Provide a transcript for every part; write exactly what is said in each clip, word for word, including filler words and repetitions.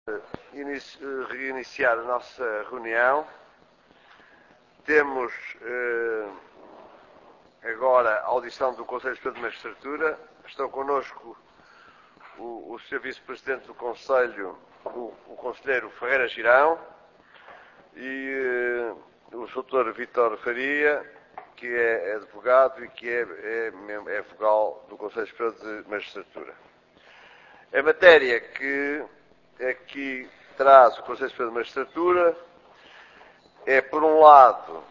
Reiniciar a nossa reunião. Temos eh, agora a audição do Conselho Superior de Magistratura. Estão connosco o, o senhor Vice-Presidente do Conselho, o, o Conselheiro Ferreira Girão, e eh, o doutor Vítor Faria, que é advogado e que é, é, é vogal do Conselho Superior de Magistratura. A matéria que aqui traz o Conselho Superior de Magistratura é, por um lado,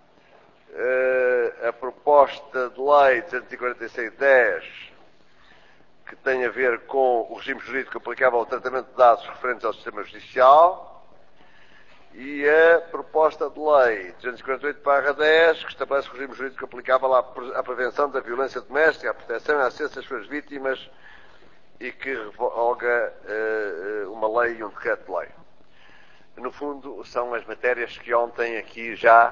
a proposta de lei duzentos e quarenta e seis dez, que tem a ver com o regime jurídico aplicável ao tratamento de dados referentes ao sistema judicial, e a proposta de lei duzentos e quarenta e oito barra dez, que estabelece o regime jurídico aplicável à prevenção da violência doméstica, à proteção e à assistência das suas vítimas, e que revoga uh, uma lei e um decreto-lei. No fundo, são as matérias que ontem aqui já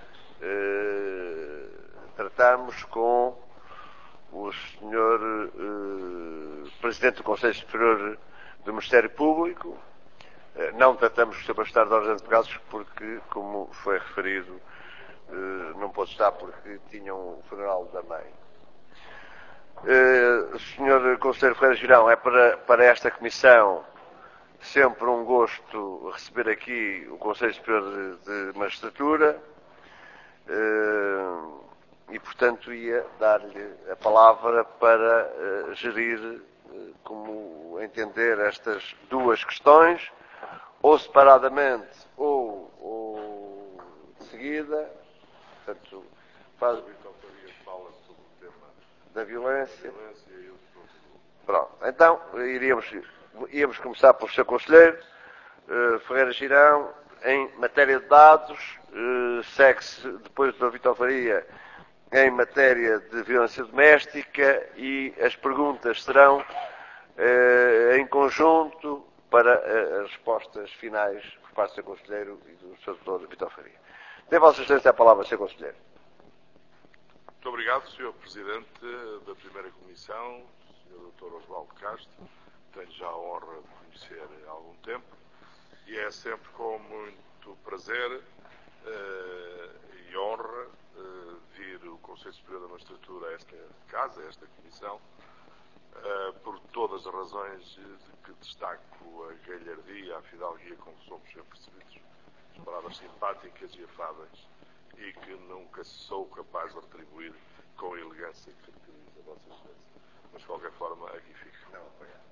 uh, tratamos com o senhor uh, Presidente do Conselho Superior do Ministério Público. Uh, não tratamos com o senhor Bastonário de Ordem de Advogados porque, como foi referido, uh, não pôde estar porque tinham o funeral da mãe. Uh, senhor Conselheiro Ferreira Girão, é para, para esta Comissão sempre um gosto receber aqui o Conselho Superior de, de Magistratura uh, e, portanto, ia dar-lhe a palavra para uh, gerir uh, como entender estas duas questões, ou separadamente ou, ou de seguida. Portanto, faz... da violência. Pronto. Então, iríamos, íamos começar pelo senhor Conselheiro uh, Ferreira Girão, em matéria de dados, uh, segue-se depois do doutor Vítor Faria em matéria de violência doméstica, e as perguntas serão uh, em conjunto para uh, as respostas finais por parte do senhor Conselheiro e do senhor doutor Vítor Faria. Tem a Vossa Excelência a palavra, senhor Conselheiro. Muito obrigado, senhor Presidente da Primeira Comissão, senhor doutor Osvaldo Castro. Tenho já a honra de conhecer há algum tempo e é sempre com muito prazer uh, e honra uh, vir o Conselho Superior da Magistratura a esta casa, a esta Comissão, uh, por todas as razões de que destaco a galhardia, a fidalguia com que somos sempre recebidos, as palavras simpáticas e afáveis, e que nunca sou capaz de retribuir com a elegância que caracteriza a Vossa Excelência. Mas, de qualquer forma, aqui fico. Não,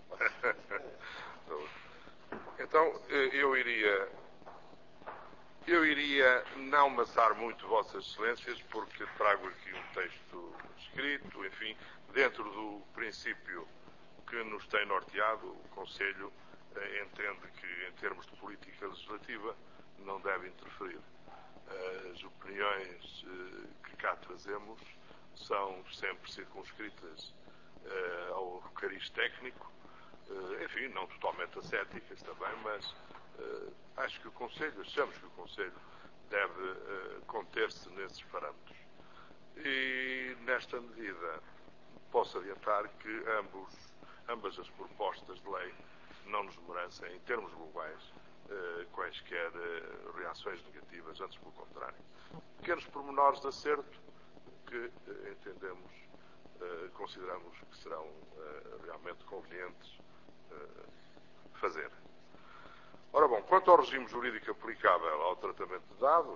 então, eu iria, eu iria não maçar muito Vossas Excelências, porque trago aqui um texto escrito, enfim, dentro do princípio que nos tem norteado. O Conselho eh, entende que, em termos de política legislativa, não deve interferir. As opiniões uh, que cá trazemos são sempre circunscritas uh, ao cariz técnico, uh, enfim, não totalmente ascéticas também, mas uh, acho que o Conselho, achamos que o Conselho deve uh, conter-se nesses parâmetros. E, nesta medida, posso adiantar que ambos, ambas as propostas de lei não nos merecem, em termos globais, Uh, quaisquer uh, reações negativas, antes pelo contrário. Pequenos pormenores de acerto que uh, entendemos, uh, consideramos que serão uh, realmente convenientes uh, fazer. Ora bom, quanto ao regime jurídico aplicável ao tratamento de dados,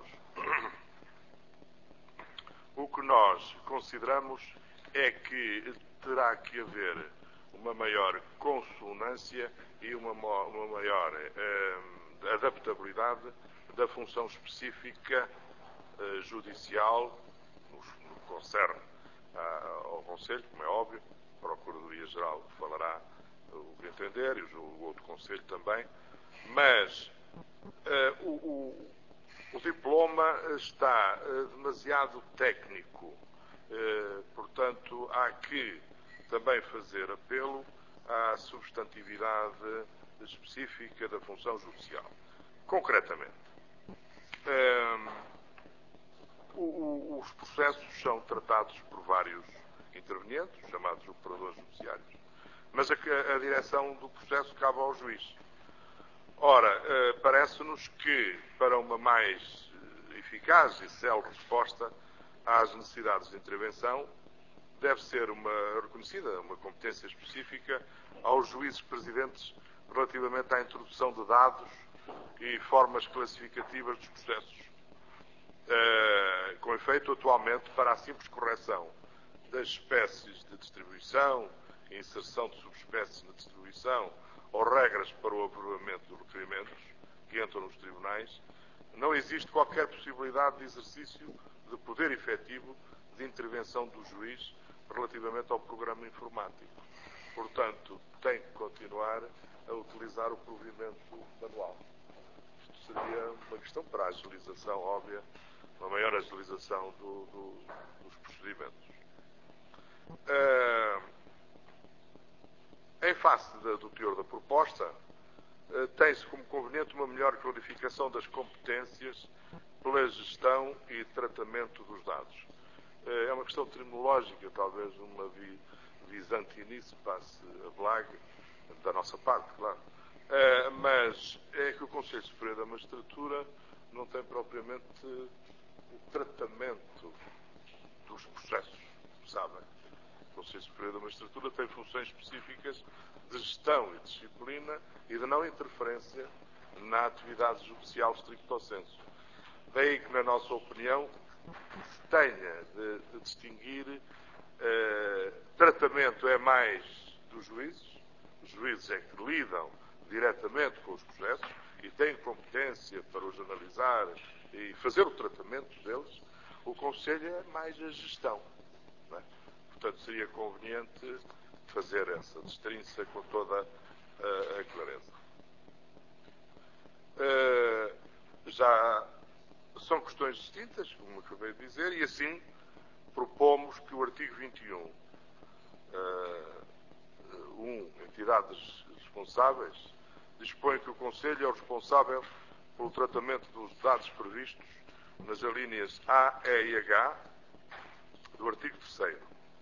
o que nós consideramos é que terá que haver uma maior consonância e uma, uma maior uh, adaptabilidade da função específica uh, judicial, no, no que concerne uh, ao Conselho, como é óbvio. A Procuradoria-Geral falará o que entender e o, o outro Conselho também, mas uh, o, o, o diploma está uh, demasiado técnico, uh, portanto há que também fazer apelo à substantividade específica da função judicial. Concretamente, um, o, o, os processos são tratados por vários intervenientes, chamados operadores judiciários, mas a, a direção do processo cabe ao juiz. Ora, parece-nos que, para uma mais eficaz e célere resposta às necessidades de intervenção, deve ser uma, reconhecida uma competência específica aos juízes presidentes relativamente à introdução de dados e formas classificativas dos processos. Uh, com efeito, atualmente, para a simples correção das espécies de distribuição, inserção de subespécies na distribuição ou regras para o aprovamento dos requerimentos que entram nos tribunais, não existe qualquer possibilidade de exercício de poder efetivo de intervenção do juiz relativamente ao programa informático. Portanto, tem que continuar a utilizar o provimento manual. Isto seria uma questão para a agilização óbvia, uma maior agilização do, do, dos procedimentos. Uh, em face da, do teor da proposta, uh, tem-se como conveniente uma melhor clarificação das competências pela gestão e tratamento dos dados. Uh, é uma questão terminológica, talvez uma vi, visantinice, passe a blague, da nossa parte, claro. Uh, mas é que o Conselho Superior da Magistratura não tem propriamente uh, o tratamento dos processos, sabem? O Conselho Superior da Magistratura tem funções específicas de gestão e disciplina e de não interferência na atividade judicial stricto sensu. Daí que, na nossa opinião, se tenha de, de distinguir uh, tratamento é mais dos juízes, os juízes é que lidam diretamente com os processos e têm competência para os analisar e fazer o tratamento deles. O Conselho é mais a gestão. Não é? Portanto, seria conveniente fazer essa distinção com toda a, a clareza. Uh, já são questões distintas, como acabei de dizer, e assim propomos que o artigo vinte e um, uh, um entidades responsáveis, dispõe que o Conselho é o responsável pelo tratamento dos dados previstos nas alíneas A, E e H do artigo terceiro.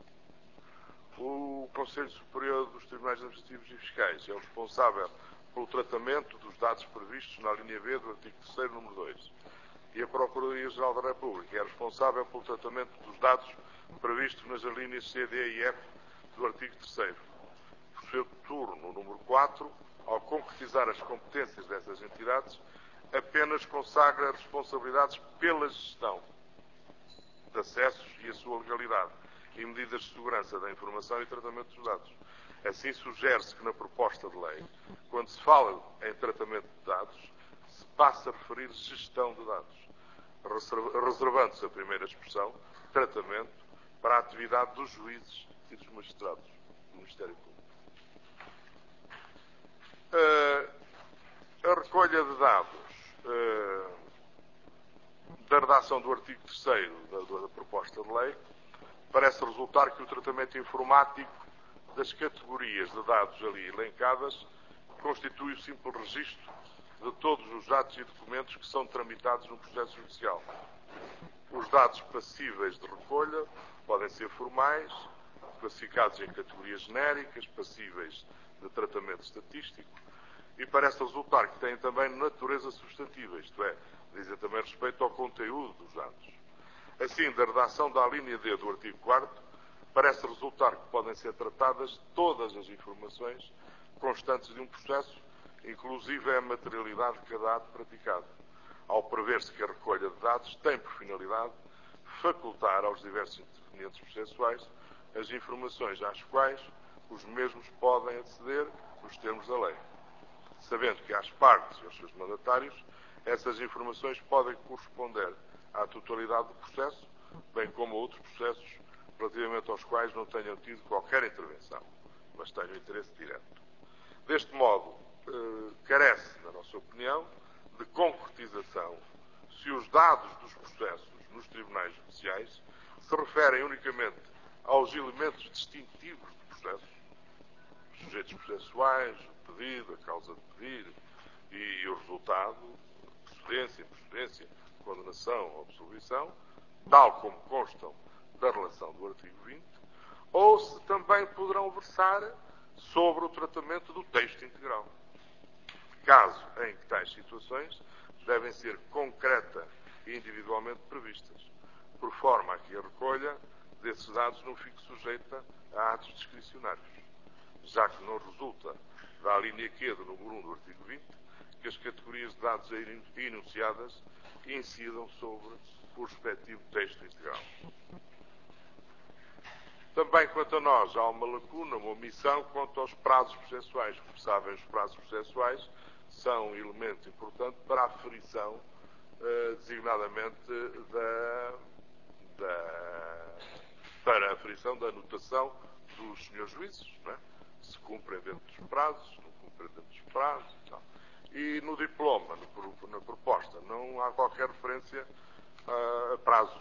O Conselho Superior dos Tribunais Administrativos e Fiscais é o responsável pelo tratamento dos dados previstos na linha B do artigo terceiro, número dois. E a Procuradoria-Geral da República é responsável pelo tratamento dos dados previstos nas alíneas C, D e F do artigo terceiro. Por seu turno, número quatro, ao concretizar as competências dessas entidades, apenas consagra responsabilidades pela gestão de acessos e a sua legalidade e medidas de segurança da informação e tratamento dos dados. Assim, sugere-se que na proposta de lei, quando se fala em tratamento de dados, se passa a referir gestão de dados, reservando-se a primeira expressão, tratamento, para a atividade dos juízes e dos magistrados do Ministério Público. Uh, a recolha de dados uh, da redação do artigo terceiro da, da proposta de lei parece resultar que o tratamento informático das categorias de dados ali elencadas constitui o simples registro de todos os dados e documentos que são tramitados no processo judicial. Os dados passíveis de recolha podem ser formais, classificados em categorias genéricas, passíveis de tratamento estatístico, e parece resultar que têm também natureza substantiva, isto é, dizem também respeito ao conteúdo dos dados. Assim, da redação da linha D do artigo quarto, parece resultar que podem ser tratadas todas as informações constantes de um processo, inclusive a materialidade de cada ato praticado, ao prever-se que a recolha de dados tem por finalidade facultar aos diversos intervenientes processuais as informações às quais os mesmos podem aceder nos termos da lei, sabendo que às partes e aos seus mandatários essas informações podem corresponder à totalidade do processo, bem como a outros processos relativamente aos quais não tenham tido qualquer intervenção, mas tenham interesse direto. Deste modo, eh, carece, na nossa opinião, de concretização se os dados dos processos nos tribunais judiciais se referem unicamente aos elementos distintivos do processo, os sujeitos processuais, o pedido, a causa de pedir e, e o resultado, procedência, improcedência, condenação ou absolvição, tal como constam da relação do artigo vinte, ou se também poderão versar sobre o tratamento do texto integral. caso em que tais situações devem ser concreta e individualmente previstas, por forma a que a recolha desses dados não fique sujeita a atos discricionários, já que não resulta da linha Q do número um do artigo vinte que as categorias de dados enunciadas incidam sobre o respectivo texto integral. Também, quanto a nós, há uma lacuna, uma omissão quanto aos prazos processuais. Como sabem, os prazos processuais são um elemento importante para a aferição, eh, designadamente, da, da, para a aferição da anotação dos senhores juízes, não é? Se cumprem dentro dos prazos, se não cumprem dentro dos prazos e tal. E no diploma, no, na proposta, não há qualquer referência a, a prazos.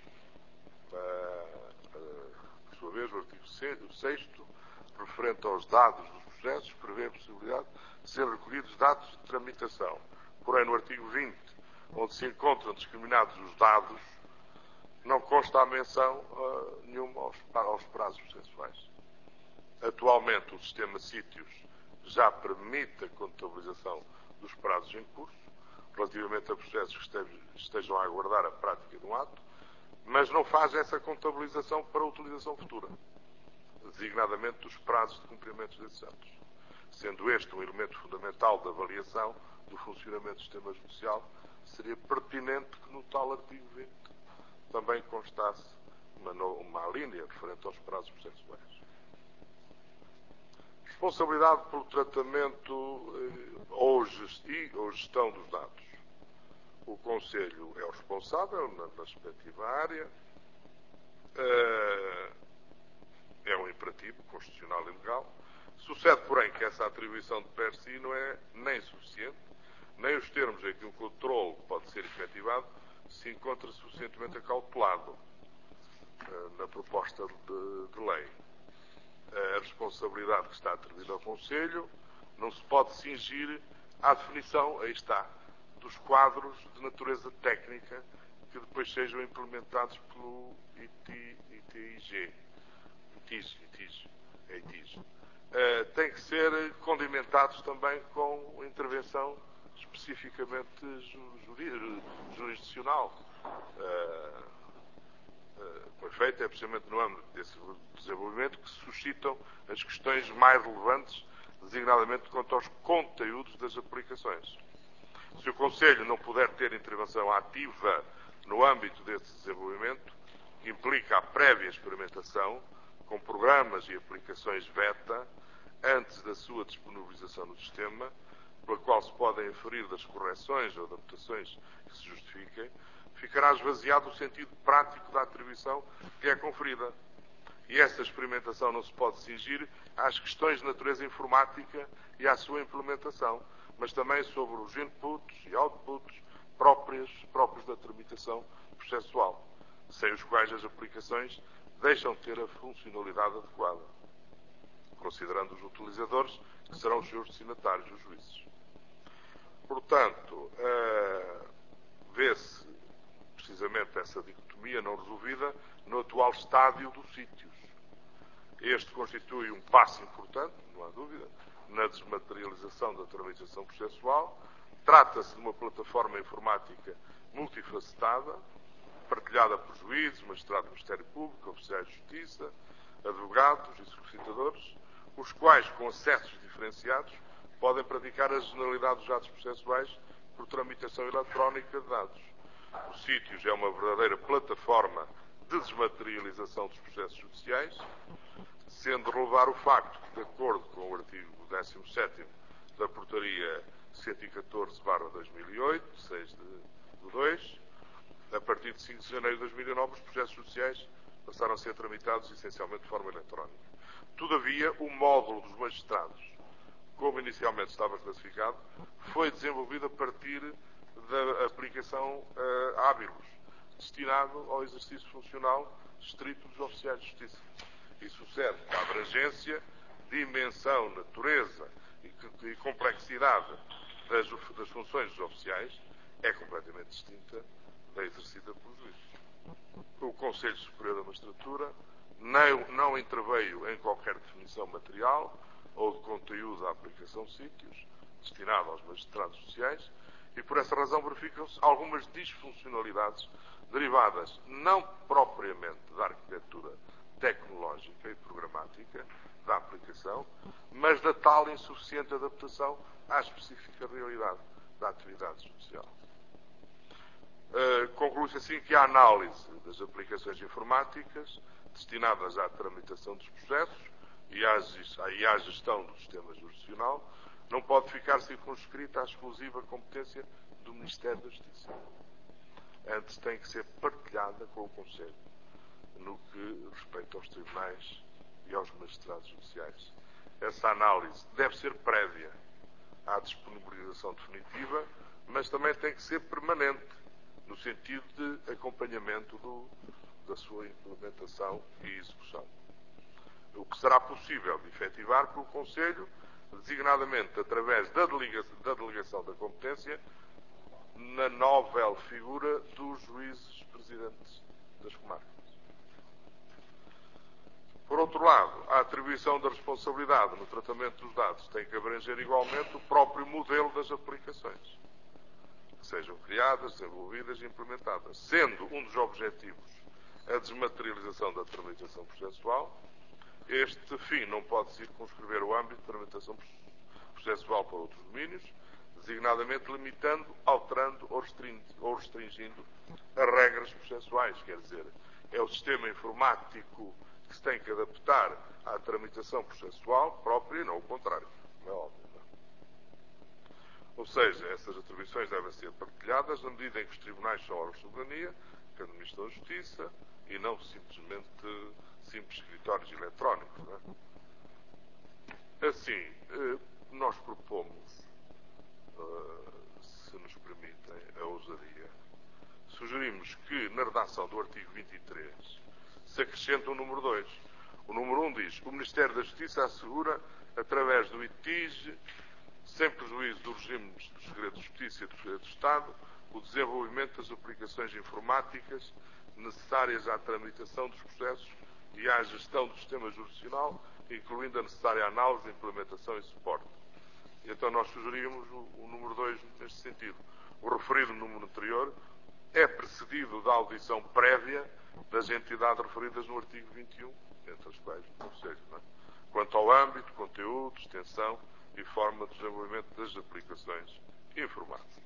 A, Por sua vez, o artigo sexto, referente aos dados dos processos, prevê a possibilidade de ser recolhidos dados de tramitação. Porém, no artigo vinte, onde se encontram discriminados os dados, não consta a menção uh, nenhuma aos, aos prazos processuais. Atualmente, o sistema sítios já permite a contabilização dos prazos em curso, relativamente a processos que estejam a aguardar a prática de um ato, mas não faz essa contabilização para utilização futura, designadamente dos prazos de cumprimento desses atos. Sendo este um elemento fundamental da avaliação do funcionamento do sistema judicial, seria pertinente que no tal artigo vinte também constasse uma, uma linha referente aos prazos processuais. Responsabilidade pelo tratamento eh, ou, gesti, ou gestão dos dados. O Conselho é o responsável na, na respectiva área. Uh, é um imperativo constitucional e legal. Sucede, porém, que essa atribuição de per si não é nem suficiente, nem os termos em que o controle pode ser efetivado se encontra suficientemente acautelado uh, na proposta de, de lei. Uh, a responsabilidade que está atribuída ao Conselho não se pode cingir à definição, aí está, dos quadros de natureza técnica que depois sejam implementados pelo I T I G. I T I G, I T I G, é I T I G. Uh, tem que ser condimentados também com intervenção especificamente jurisdicional. Uh, uh, com efeito, é precisamente no âmbito desse desenvolvimento que se suscitam as questões mais relevantes, designadamente quanto aos conteúdos das aplicações. Se o Conselho não puder ter intervenção ativa no âmbito desse desenvolvimento, que implica a prévia experimentação com programas e aplicações beta antes da sua disponibilização no sistema, pela qual se podem inferir das correções ou adaptações que se justifiquem, ficará esvaziado o sentido prático da atribuição que é conferida. E essa experimentação não se pode cingir às questões de natureza informática e à sua implementação, mas também sobre os inputs e outputs próprios, próprios da tramitação processual, sem os quais as aplicações deixam de ter a funcionalidade adequada, considerando os utilizadores que serão os seus destinatários, os juízes. Portanto, uh, vê-se precisamente essa dicotomia não resolvida no atual estádio dos sítios. Este constitui um passo importante, não há dúvida, na desmaterialização da tramitação processual. Trata-se de uma plataforma informática multifacetada, partilhada por juízes, magistrados do Ministério Público, oficiais de justiça, advogados e solicitadores, os quais, com acessos diferenciados, podem praticar a generalidade dos atos processuais por tramitação eletrónica de dados. O Sítios é uma verdadeira plataforma de desmaterialização dos processos judiciais, sendo relevar o facto que, de acordo com o artigo décimo sétimo da Portaria cento e catorze barra dois mil e oito, seis de dois, a partir de cinco de janeiro de dois mil e nove, os processos judiciais passaram a ser tramitados essencialmente de forma eletrónica. Todavia, o módulo dos magistrados, como inicialmente estava classificado, foi desenvolvido a partir da aplicação uh, hábilos, destinado ao exercício funcional estrito dos oficiais de justiça. Isso serve à abrangência, dimensão, natureza e, e complexidade das, das funções dos oficiais é completamente distinta da exercida pelos juízes. O Conselho Superior da Magistratura não, não interveio em qualquer definição material ou de conteúdo da aplicação de sítios, destinado aos magistrados sociais, e por essa razão verificam-se algumas disfuncionalidades derivadas não propriamente da arquitetura tecnológica e programática da aplicação, mas da tal insuficiente adaptação à específica realidade da atividade judicial. Uh, Conclui-se assim que a análise das aplicações informáticas destinadas à tramitação dos processos e à, e à gestão do sistema jurisdicional não pode ficar circunscrita à exclusiva competência do Ministério da Justiça. Antes tem que ser partilhada com o Conselho, no que respeita aos tribunais e aos magistrados judiciais. Essa análise deve ser prévia à disponibilização definitiva, mas também tem que ser permanente, no sentido de acompanhamento do, da sua implementação e execução. O que será possível de efetivar pelo Conselho, designadamente através da delegação da, delegação da competência, na novel figura dos juízes presidentes das comarcas. Por outro lado, a atribuição da responsabilidade no tratamento dos dados tem que abranger igualmente o próprio modelo das aplicações, que sejam criadas, desenvolvidas e implementadas, sendo um dos objetivos a desmaterialização da tramitação processual. Este fim não pode circunscrever o âmbito de tramitação processual para outros domínios, designadamente limitando, alterando ou restringindo, ou restringindo as regras processuais. Quer dizer, é o sistema informático que se tem que adaptar à tramitação processual própria e não o contrário. Não é óbvio, não? Ou seja, essas atribuições devem ser partilhadas na medida em que os tribunais são órgãos de soberania, que administram a justiça, e não simplesmente simples escritórios eletrónicos. Não é? Assim, nós propomos, se nos permitem a ousadia, sugerimos que na redação do artigo vinte e três se acrescente o número dois. O número um diz: o Ministério da Justiça assegura, através do I T I G, sem prejuízo dos regimes do segredo de justiça e do segredo de Estado, o desenvolvimento das aplicações informáticas necessárias à tramitação dos processos e à gestão do sistema jurisdicional, incluindo a necessária análise, implementação e suporte. E então nós sugeríamos o, o número dois neste sentido. O referido número anterior é precedido da audição prévia das entidades referidas no artigo vinte e um, entre as quais o Conselho, não é? Quanto ao âmbito, conteúdo, extensão e forma de desenvolvimento das aplicações informáticas.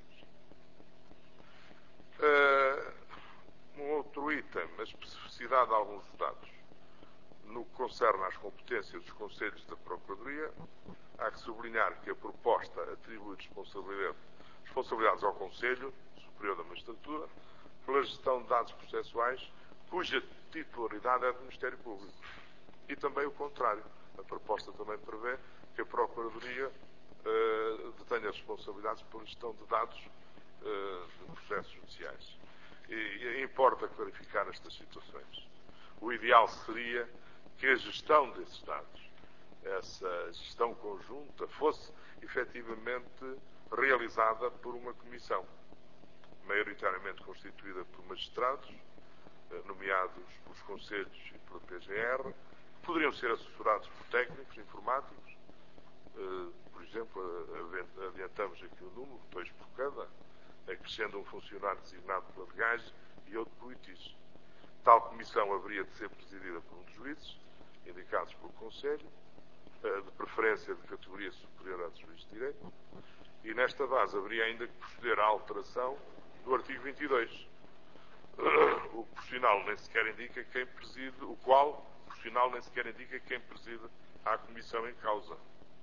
Uh, um outro item, a especificidade de alguns dados. No que concerne às competências dos Conselhos da Procuradoria, há que sublinhar que a proposta atribui responsabilidade, responsabilidades ao Conselho Superior da Magistratura pela gestão de dados processuais cuja titularidade é do Ministério Público. E também o contrário. A proposta também prevê que a Procuradoria uh, detenha responsabilidades pela gestão de dados uh, de processos judiciais. E, e importa clarificar estas situações. O ideal seria que a gestão desses dados, essa gestão conjunta, fosse efetivamente realizada por uma comissão, maioritariamente constituída por magistrados, nomeados pelos conselhos e pela P G R, poderiam ser assessorados por técnicos informáticos. Por exemplo, adiantamos aqui o número, dois por cada, acrescendo um funcionário designado pela D G A S e outro pelo I T I S. Tal comissão haveria de ser presidida por um dos juízes, indicados pelo Conselho, de preferência de categoria superior à de juiz de direito, e nesta base haveria ainda que proceder à alteração do artigo vinte e dois, o que por sinal nem sequer indica quem preside, o qual, por sinal, nem sequer indica quem preside a comissão em causa.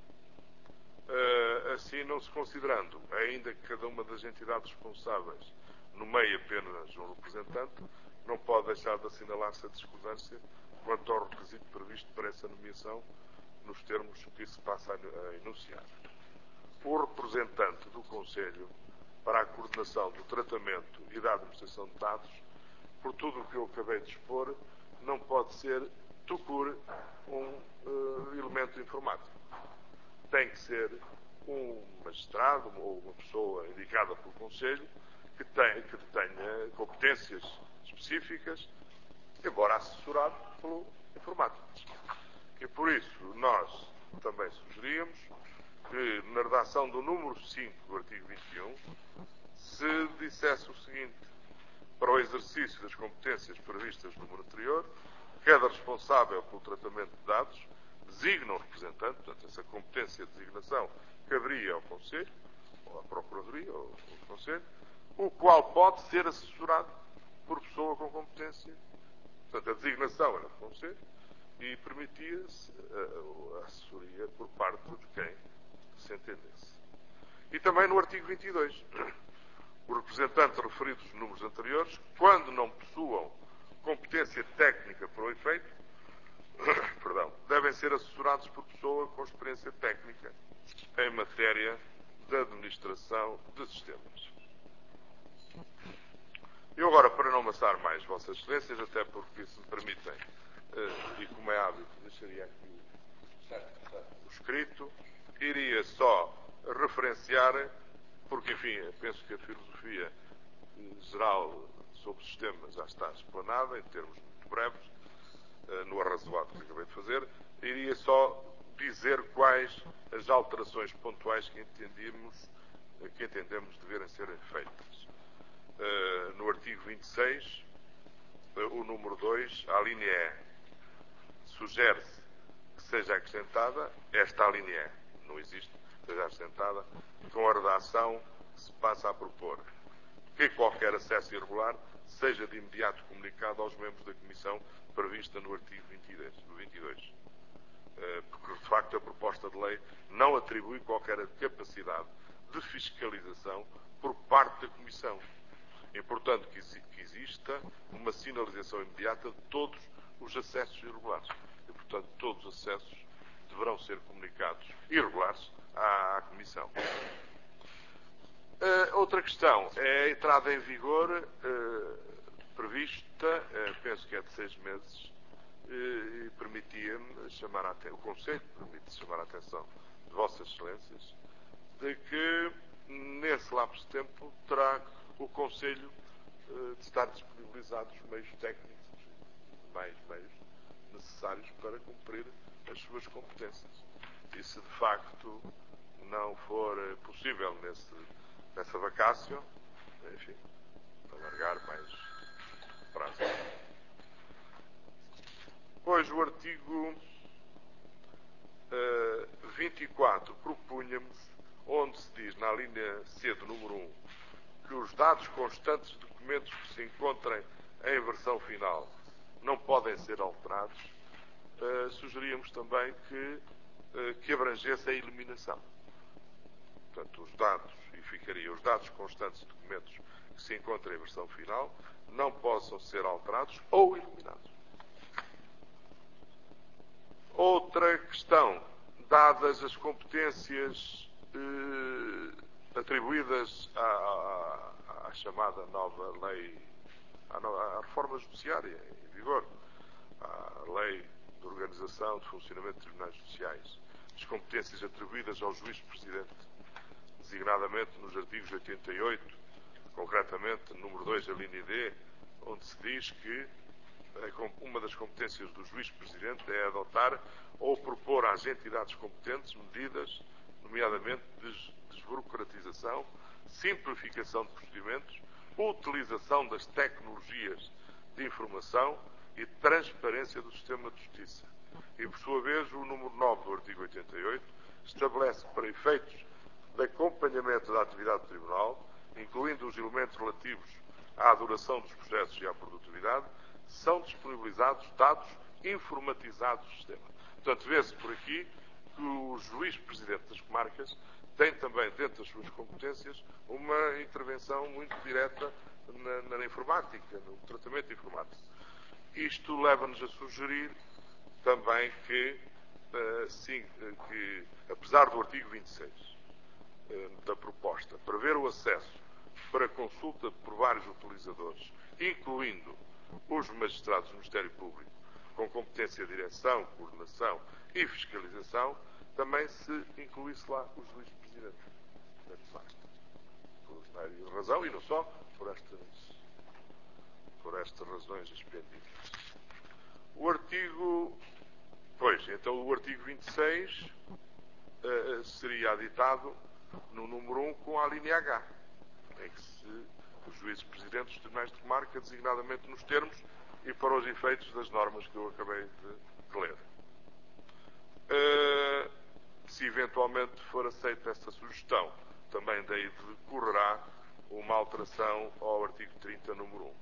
Assim, não se considerando, ainda que cada uma das entidades responsáveis nomeie apenas um representante, não pode deixar de assinalar-se a discordância quanto ao requisito previsto para essa nomeação, nos termos que se passa a enunciar. O representante do Conselho para a coordenação do tratamento e da administração de dados, por tudo o que eu acabei de expor, não pode ser, tucur, um uh, elemento informático. Tem que ser um magistrado ou uma pessoa indicada pelo Conselho que, tem, que tenha competências específicas, embora assessorado pelo informático. E por isso nós também sugeríamos que na redação do número cinco do artigo vinte e um se dissesse o seguinte: para o exercício das competências previstas no número anterior, cada responsável pelo tratamento de dados designa um representante, portanto, essa competência de designação caberia ao Conselho, ou à Procuradoria, ou ao Conselho, o qual pode ser assessorado por pessoa com competência. Portanto, a designação era do Conselho e permitia-se a, a assessoria por parte de quem se entendesse. E também no artigo vinte e dois, os representantes referidos nos números anteriores, quando não possuam competência técnica para o efeito, perdão, devem ser assessorados por pessoa com experiência técnica em matéria de administração de sistemas. Eu agora, para não amassar mais Vossas Excelências, até porque, se me permitem, e como é hábito, deixaria aqui o escrito, iria só referenciar, porque, enfim, penso que a filosofia geral sobre sistemas já está explanada, em termos muito breves, no arrazoado que acabei de fazer, iria só dizer quais as alterações pontuais que entendemos, que entendemos deverem ser feitas. Uh, no artigo vinte e seis, uh, o número dois, a linha E, sugere-se que seja acrescentada esta linha E, não existe, seja acrescentada, com a redação que se passa a propor, que qualquer acesso irregular seja de imediato comunicado aos membros da Comissão prevista no artigo vinte e dois. Uh, porque, de facto, a proposta de lei não atribui qualquer capacidade de fiscalização por parte da Comissão. É importante que, que exista uma sinalização imediata de todos os acessos irregulares. E, portanto, todos os acessos deverão ser comunicados irregulares à, à Comissão. Uh, outra questão é a entrada em vigor uh, prevista, uh, penso que é de seis meses, uh, e permitia-me chamar a atenção, o Conselho permite chamar a atenção de Vossas Excelências, de que nesse lapso de tempo terá o Conselho uh, de estar disponibilizados os meios técnicos, mais meios necessários para cumprir as suas competências. E se de facto não for uh, possível nesse, nessa vacácio, enfim, alargar mais prazo. Pois o artigo uh, vinte e quatro propunha-nos, onde se diz na linha C do número um, que os dados constantes de documentos que se encontrem em versão final não podem ser alterados, uh, sugeríamos também que, uh, que abrangesse a eliminação. Portanto, os dados, e ficaria os dados constantes de documentos que se encontrem em versão final, não possam ser alterados ou eliminados. Outra questão, dadas as competências uh, atribuídas à, à, à chamada nova lei, à, nova, à reforma judiciária em vigor, à lei de organização, de funcionamento de tribunais judiciais, as competências atribuídas ao juiz-presidente, designadamente nos artigos oitenta e oito, concretamente número dois, a linha D, onde se diz que uma das competências do juiz-presidente é adotar ou propor às entidades competentes medidas, nomeadamente de desburocratização, simplificação de procedimentos, utilização das tecnologias de informação e transparência do sistema de justiça. E, por sua vez, o número nove do artigo oitenta e oito estabelece que, para efeitos de acompanhamento da atividade do Tribunal, incluindo os elementos relativos à duração dos processos e à produtividade, são disponibilizados dados informatizados do sistema. Portanto, vê-se por aqui que o juiz-presidente das comarcas tem também, dentro das suas competências, uma intervenção muito direta na, na informática, no tratamento informático. Isto leva-nos a sugerir também que, uh, sim, que, apesar do artigo vinte e seis uh, da proposta, prever o acesso para consulta por vários utilizadores, incluindo os magistrados do Ministério Público, com competência de direção, coordenação e fiscalização, também se incluísse lá o juiz-presidente. De facto, por várias razões, e não só por estas, por estas razões expendidas. O artigo, pois, então o artigo vinte e seis uh, seria aditado no número um com a linha H, em que se os juízes presidentes dos tribunais de comarca, designadamente nos termos e para os efeitos das normas que eu acabei de, de ler. Uh, se eventualmente for aceita essa sugestão, também daí decorrerá uma alteração ao artigo trinta, número um.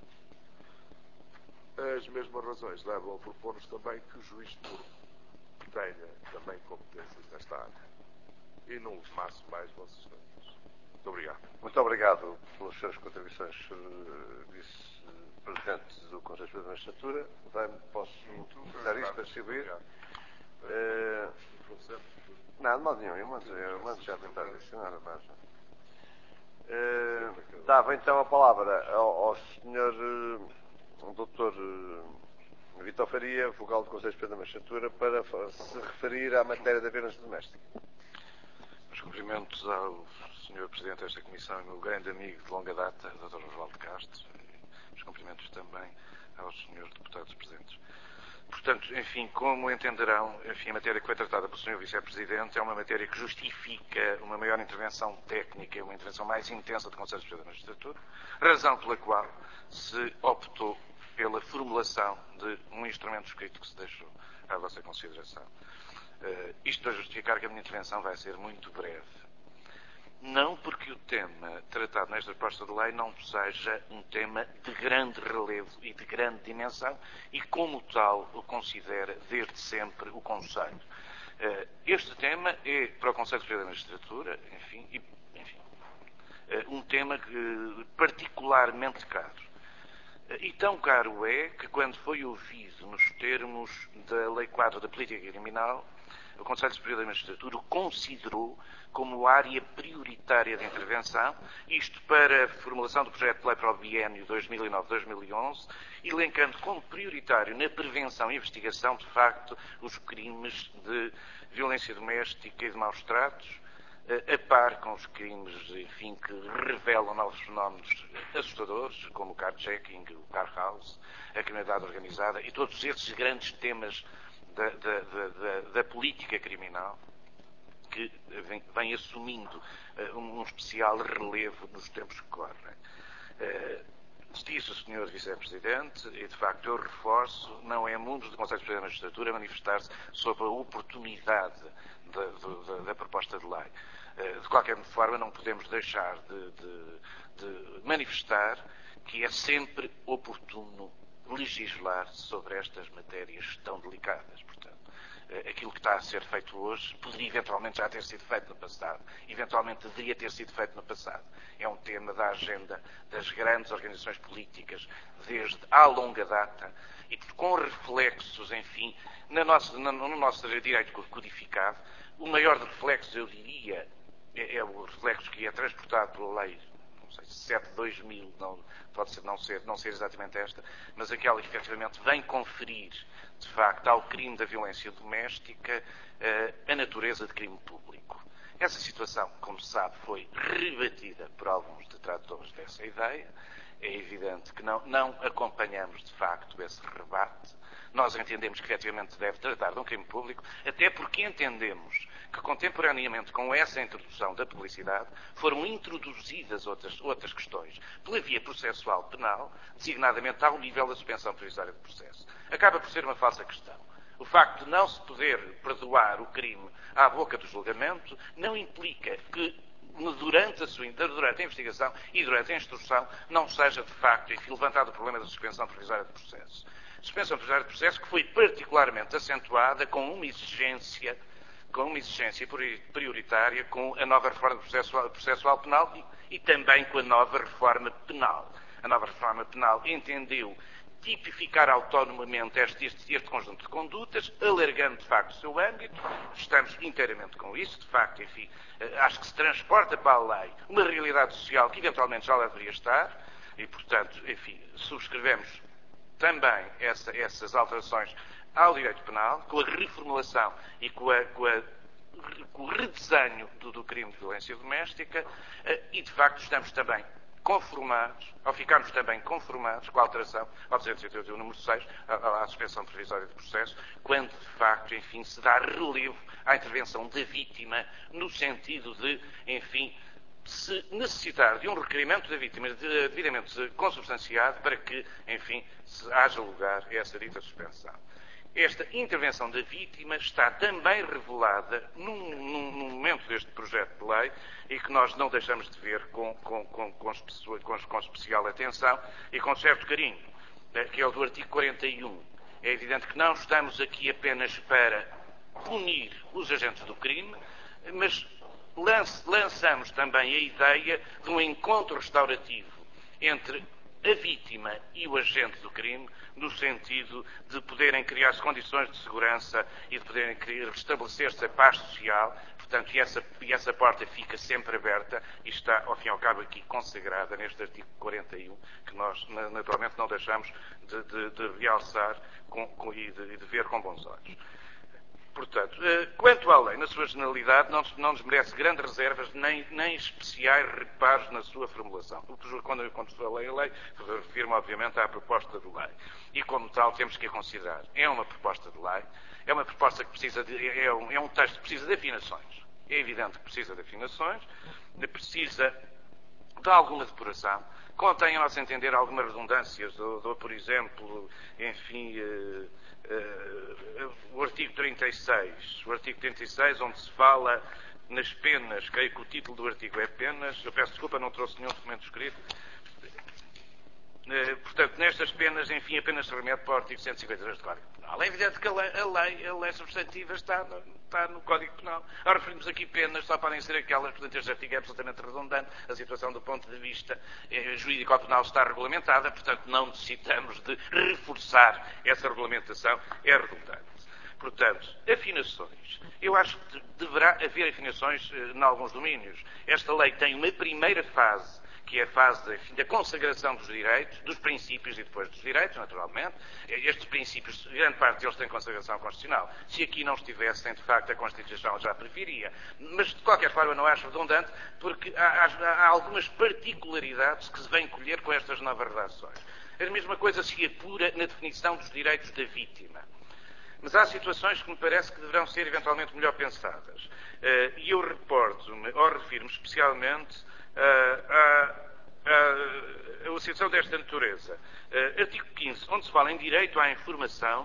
As mesmas razões levam a propor-nos também que o juiz de turno tenha também competências nesta área. E não maço mais vossas excelências. Muito obrigado. Muito obrigado pelas suas contribuições, senhor Vice-Presidente do Conselho de Magistratura. Posso dar isto para distribuir? Uh, não, de modo nenhum. Eu mando, eu mando já tentar adicionar a margem. Uh, dava então a palavra ao, ao senhor uh, doutor uh, Vítor Faria, vogal do Conselho Superior da Magistratura, para se referir à matéria da violência doméstica. Os cumprimentos ao senhor Presidente desta Comissão e meu grande amigo de longa data, doutor Osvaldo Castro. Os cumprimentos também aos senhores deputados presentes. Portanto, enfim, como entenderão, enfim, a matéria que foi tratada pelo senhor Vice-Presidente é uma matéria que justifica uma maior intervenção técnica, uma intervenção mais intensa do Conselho Superior da Magistratura, razão pela qual se optou pela formulação de um instrumento escrito que se deixou à vossa consideração. Uh, isto para justificar que a minha intervenção vai ser muito breve. Não porque o tema tratado nesta proposta de lei não seja um tema de grande relevo e de grande dimensão e, como tal, o considera desde sempre o Conselho. Uh, este tema é, para o Conselho Superior da Magistratura, enfim, e, enfim uh, um tema uh, particularmente caro. Uh, e tão caro é que, quando foi ouvido nos termos da Lei quadro da Política Criminal, o Conselho Superior da Magistratura o considerou como área prioritária de intervenção, isto para a formulação do projeto de lei para o biênio dois mil e nove a dois mil e onze, elencando como prioritário na prevenção e investigação, de facto, os crimes de violência doméstica e de maus tratos, a par com os crimes, enfim, que revelam novos fenómenos assustadores, como o carjacking, o car house, a criminalidade organizada e todos esses grandes temas Da, da, da, da política criminal que vem, vem assumindo uh, um, um especial relevo nos tempos que correm. Uh, disse o senhor Vice-Presidente, e de facto eu reforço, não é mundo do Conselho Superior da Magistratura manifestar-se sobre a oportunidade da, da, da proposta de lei. Uh, de qualquer forma, não podemos deixar de, de, de manifestar que é sempre oportuno legislar sobre estas matérias tão delicadas. Portanto, aquilo que está a ser feito hoje poderia eventualmente já ter sido feito no passado, eventualmente deveria ter sido feito no passado. É um tema da agenda das grandes organizações políticas desde há longa data e com reflexos, enfim, na nossa, no nosso direito codificado. O maior reflexo, eu diria, é, é o reflexo que é transportado pela lei sete de dois mil, não, pode ser, não, ser, não ser exatamente esta, mas aquela que efetivamente vem conferir, de facto, ao crime da violência doméstica uh, a natureza de crime público. Essa situação, como se sabe, foi rebatida por alguns detratores dessa ideia. É evidente que não, não acompanhamos, de facto, esse rebate. Nós entendemos que, efetivamente, deve tratar de um crime público, até porque entendemos que, contemporaneamente com essa introdução da publicidade, foram introduzidas outras, outras questões pela via processual penal, designadamente ao nível da suspensão provisória de processo. Acaba por ser uma falsa questão. O facto de não se poder perdoar o crime à boca do julgamento não implica que, durante a, sua, durante a investigação e durante a instrução, não seja, de facto, enfim, levantado o problema da suspensão provisória de processo. Suspensão provisória de processo que foi particularmente acentuada com uma exigência, com uma exigência prioritária com a nova reforma processual, processual penal e, e também com a nova reforma penal. A nova reforma penal entendeu tipificar autonomamente este, este, este conjunto de condutas, alargando, de facto, o seu âmbito. Estamos inteiramente com isso. De facto, enfim, acho que se transporta para a lei uma realidade social que, eventualmente, já lá deveria estar. E, portanto, enfim, subscrevemos também essa, essas alterações ao direito penal, com a reformulação e com, a, com, a, com o redesenho do, do crime de violência doméstica. E, de facto, estamos também conformados, ao ficarmos também conformados com a alteração ao duzentos e oitenta e um número seis, à, à suspensão provisória de processo, quando, de facto, enfim, se dá relevo à intervenção da vítima, no sentido de, enfim, se necessitar de um requerimento da vítima devidamente consubstanciado para que, enfim, se haja lugar a essa dita suspensão. Esta intervenção da vítima está também revelada num, num, num momento deste projeto de lei e que nós não deixamos de ver com, com, com, com, com, com especial atenção e com certo carinho, que é o do artigo quarenta e um. É evidente que não estamos aqui apenas para punir os agentes do crime, mas lançamos também a ideia de um encontro restaurativo entre a vítima e o agente do crime, no sentido de poderem criar-se condições de segurança e de poderem restabelecer-se a paz social. Portanto, e essa, e essa porta fica sempre aberta e está, ao fim e ao cabo, aqui consagrada neste artigo quarenta e um, que nós, naturalmente, não deixamos de, de, de realçar com, com, e, de, de ver com bons olhos. Portanto, quanto à lei, na sua generalidade, não, não nos merece grandes reservas, nem, nem especiais reparos na sua formulação. Quando, quando falei a lei, refiro-me, obviamente, à proposta de lei. E, como tal, temos que a considerar. É uma proposta de lei, é uma proposta que precisa de... É um, é um texto que precisa de afinações. É evidente que precisa de afinações, precisa de alguma depuração. Contém, a nosso entender, algumas redundâncias, do, do, por exemplo, enfim... Uh, Uh, o artigo trinta e seis, o artigo trinta e seis, onde se fala nas penas, creio que o título do artigo é penas, eu peço desculpa, não trouxe nenhum documento escrito. Uh, portanto, nestas penas, enfim, apenas se remete para o artigo cento e cinquenta e três do Código Penal. É evidente que a lei, a lei, a lei substantiva está no, está no Código Penal. Ao referirmos aqui penas, só podem ser aquelas, portanto, este artigo é absolutamente redundante, a situação do ponto de vista eh, jurídico-penal está regulamentada, portanto, não necessitamos de reforçar essa regulamentação, é redundante. Portanto, afinações. Eu acho que deverá haver afinações eh, em alguns domínios. Esta lei tem uma primeira fase, que é a fase enfim, da consagração dos direitos, dos princípios e depois dos direitos, naturalmente. Estes princípios, grande parte deles têm consagração constitucional. Se aqui não estivessem, de facto, a Constituição já previria. Mas, de qualquer forma, não acho redundante, porque há, há, há algumas particularidades que se vêm colher com estas novas redações. A mesma coisa se apura na definição dos direitos da vítima. Mas há situações que me parece que deverão ser eventualmente melhor pensadas. E eu reporto-me, ou refiro-me especialmente à uh, situação desta natureza. Uh, artigo quinze, onde se fala em direito à informação,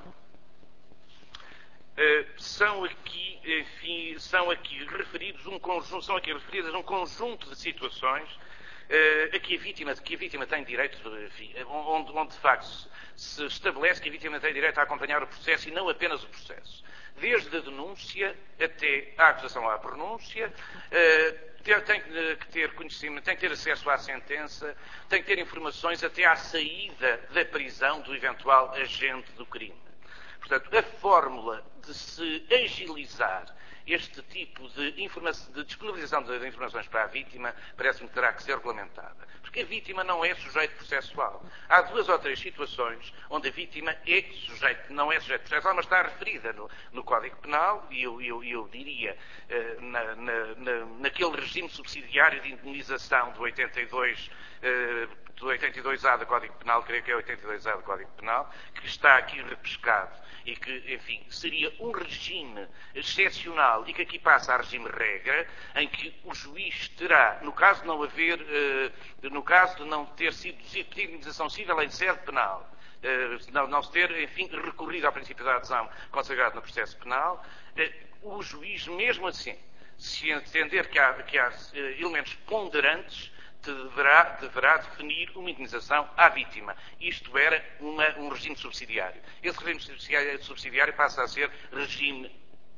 uh, são aqui, enfim, são aqui referidos um conjunto, são aqui referidas um conjunto de situações uh, a que a vítima, que a vítima tem direito, enfim, onde, onde de facto se estabelece que a vítima tem direito a acompanhar o processo e não apenas o processo. Desde a denúncia até à acusação à pronúncia, uh, tem que ter conhecimento, tem que ter acesso à sentença, tem que ter informações até à saída da prisão do eventual agente do crime. Portanto, a fórmula de se agilizar este tipo de, de disponibilização de informações para a vítima parece-me que terá que ser regulamentada. Porque a vítima não é sujeito processual. Há duas ou três situações onde a vítima é sujeito, não é sujeito processual, mas está referida no, no Código Penal, e eu, eu, eu diria uh, na, na, na, naquele regime subsidiário de indemnização do oitenta e dois, uh, do oitenta e dois A do Código Penal, creio que é oitenta e dois A do Código Penal, que está aqui repescado e que, enfim, seria um regime excepcional e que aqui passa a regime regra, em que o juiz terá, no caso de não haver, uh, no caso de não ter sido pedido de indemnização civil em sede penal, uh, não, não se ter, enfim, recorrido ao princípio da adesão consagrado no processo penal, uh, o juiz, mesmo assim, se entender que há, que há uh, elementos ponderantes, Deverá, deverá definir uma indemnização à vítima. Isto era uma, um regime subsidiário. Esse regime subsidiário, subsidiário passa a ser regime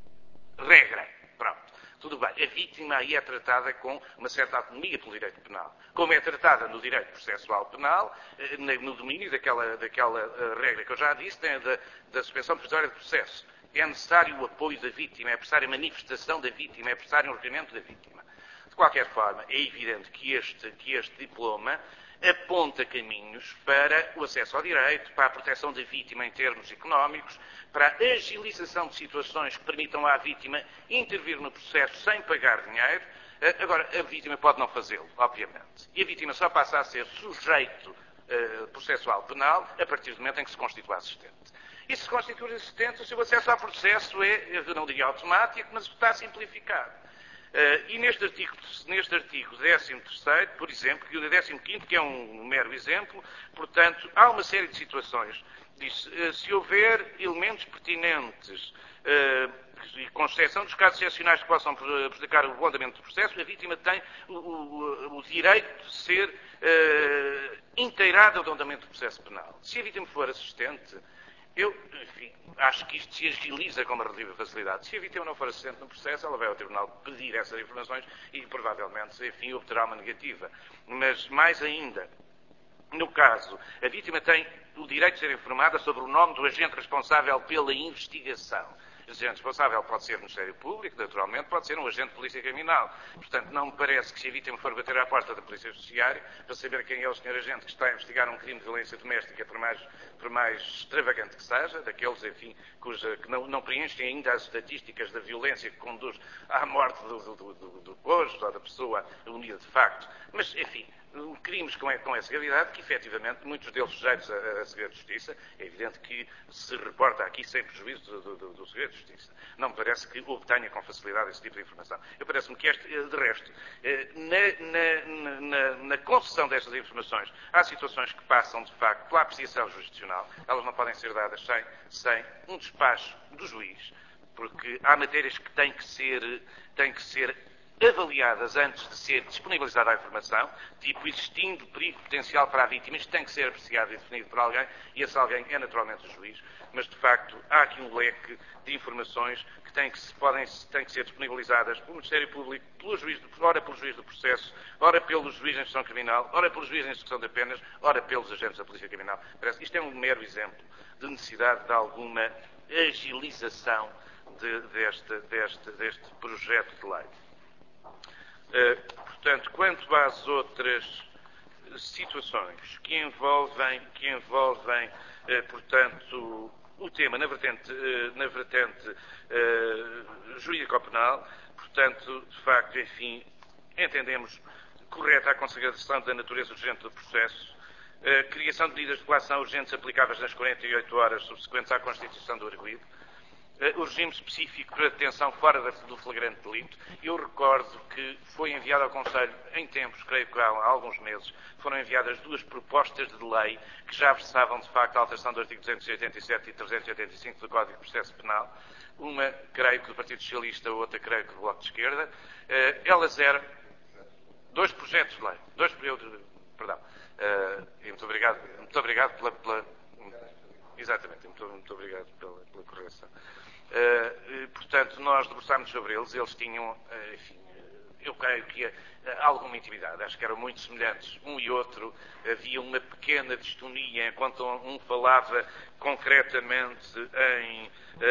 regra. Pronto. Tudo bem. A vítima aí é tratada com uma certa autonomia pelo direito penal. Como é tratada no direito processual penal, no domínio daquela, daquela regra que eu já disse, da, da suspensão provisória de processo. É necessário o apoio da vítima, é necessário a manifestação da vítima, é necessário o requerimento da vítima. De qualquer forma, é evidente que este, que este diploma aponta caminhos para o acesso ao direito, para a proteção da vítima em termos económicos, para a agilização de situações que permitam à vítima intervir no processo sem pagar dinheiro. Agora, a vítima pode não fazê-lo, obviamente. E a vítima só passa a ser sujeito uh, processual penal a partir do momento em que se constitua assistente. E se constituir existente, o seu acesso ao processo é, eu não diria automático, mas está simplificado. Uh, e neste artigo, neste artigo décimo terceiro, por exemplo, e o décimo quinto, que é um, um mero exemplo, portanto, há uma série de situações. Diz, uh, se houver elementos pertinentes, uh, e com exceção dos casos excepcionais que possam prejudicar o bom andamento do processo, a vítima tem o, o, o direito de ser uh, inteirada do andamento do processo penal. Se a vítima for assistente, eu, enfim, acho que isto se agiliza com uma relativa facilidade. Se a vítima não for assistente no processo, ela vai ao Tribunal pedir essas informações e, provavelmente, enfim, obterá uma negativa. Mas, mais ainda, no caso, a vítima tem o direito de ser informada sobre o nome do agente responsável pela investigação. O agente responsável pode ser o Ministério Público, naturalmente, pode ser um agente de polícia criminal. Portanto, não me parece que se a vítima for bater à porta da Polícia Judiciária para saber quem é o senhor agente que está a investigar um crime de violência doméstica, por mais, por mais extravagante que seja, daqueles, enfim, cuja, que não, não preenchem ainda as estatísticas da violência que conduz à morte do, do, do, do cônjuge ou da pessoa unida de facto. Mas, enfim, crimes com, com essa gravidade, que efetivamente, muitos deles sujeitos a, a segredo de justiça, é evidente que se reporta aqui sem prejuízo do, do, do segredo de justiça. Não me parece que obtenha com facilidade esse tipo de informação. Eu parece-me que, este, de resto, na, na, na, na concessão destas informações, há situações que passam, de facto, pela apreciação jurisdicional. Elas não podem ser dadas sem, sem um despacho do juiz, porque há matérias que têm que ser, têm que ser avaliadas antes de ser disponibilizada a informação, tipo existindo perigo potencial para a vítima, isto tem que ser apreciado e definido por alguém, e esse alguém é naturalmente o juiz, mas de facto há aqui um leque de informações que têm que, se, podem, têm que ser disponibilizadas pelo Ministério Público, pelo juiz, ora pelo juiz do processo, ora pelo juiz de instrução criminal, ora pelo juiz de execução de penas, ora pelos agentes da Polícia Criminal. Parece que isto é um mero exemplo de necessidade de alguma agilização de, deste, deste, deste projeto de lei. Uh, portanto, quanto às outras situações que envolvem, que envolvem uh, portanto, o tema na vertente, uh, na vertente uh, jurídico-penal, portanto, de facto, enfim, entendemos correta a consagração da natureza urgente do processo, uh, criação de medidas de coação urgentes aplicáveis nas quarenta e oito horas subsequentes à constituição do arguido, o regime específico para detenção fora do flagrante delito. Eu recordo que foi enviado ao Conselho, em tempos, creio que há alguns meses, foram enviadas duas propostas de lei que já versavam, de facto, a alteração do artigo duzentos e oitenta e sete e trezentos e oitenta e cinco do Código de Processo Penal. Uma, creio que do Partido Socialista, outra, creio que do Bloco de Esquerda. Elas eram dois projetos de lei. Dois, eu, perdão. E muito obrigado, muito obrigado pela... pela exatamente, muito, muito obrigado pela, pela correção. Uh, portanto, nós debruçámos sobre eles, eles tinham, uh, enfim, eu creio que uh, alguma intimidade, acho que eram muito semelhantes, um e outro, havia uma pequena distonia, enquanto um falava concretamente em,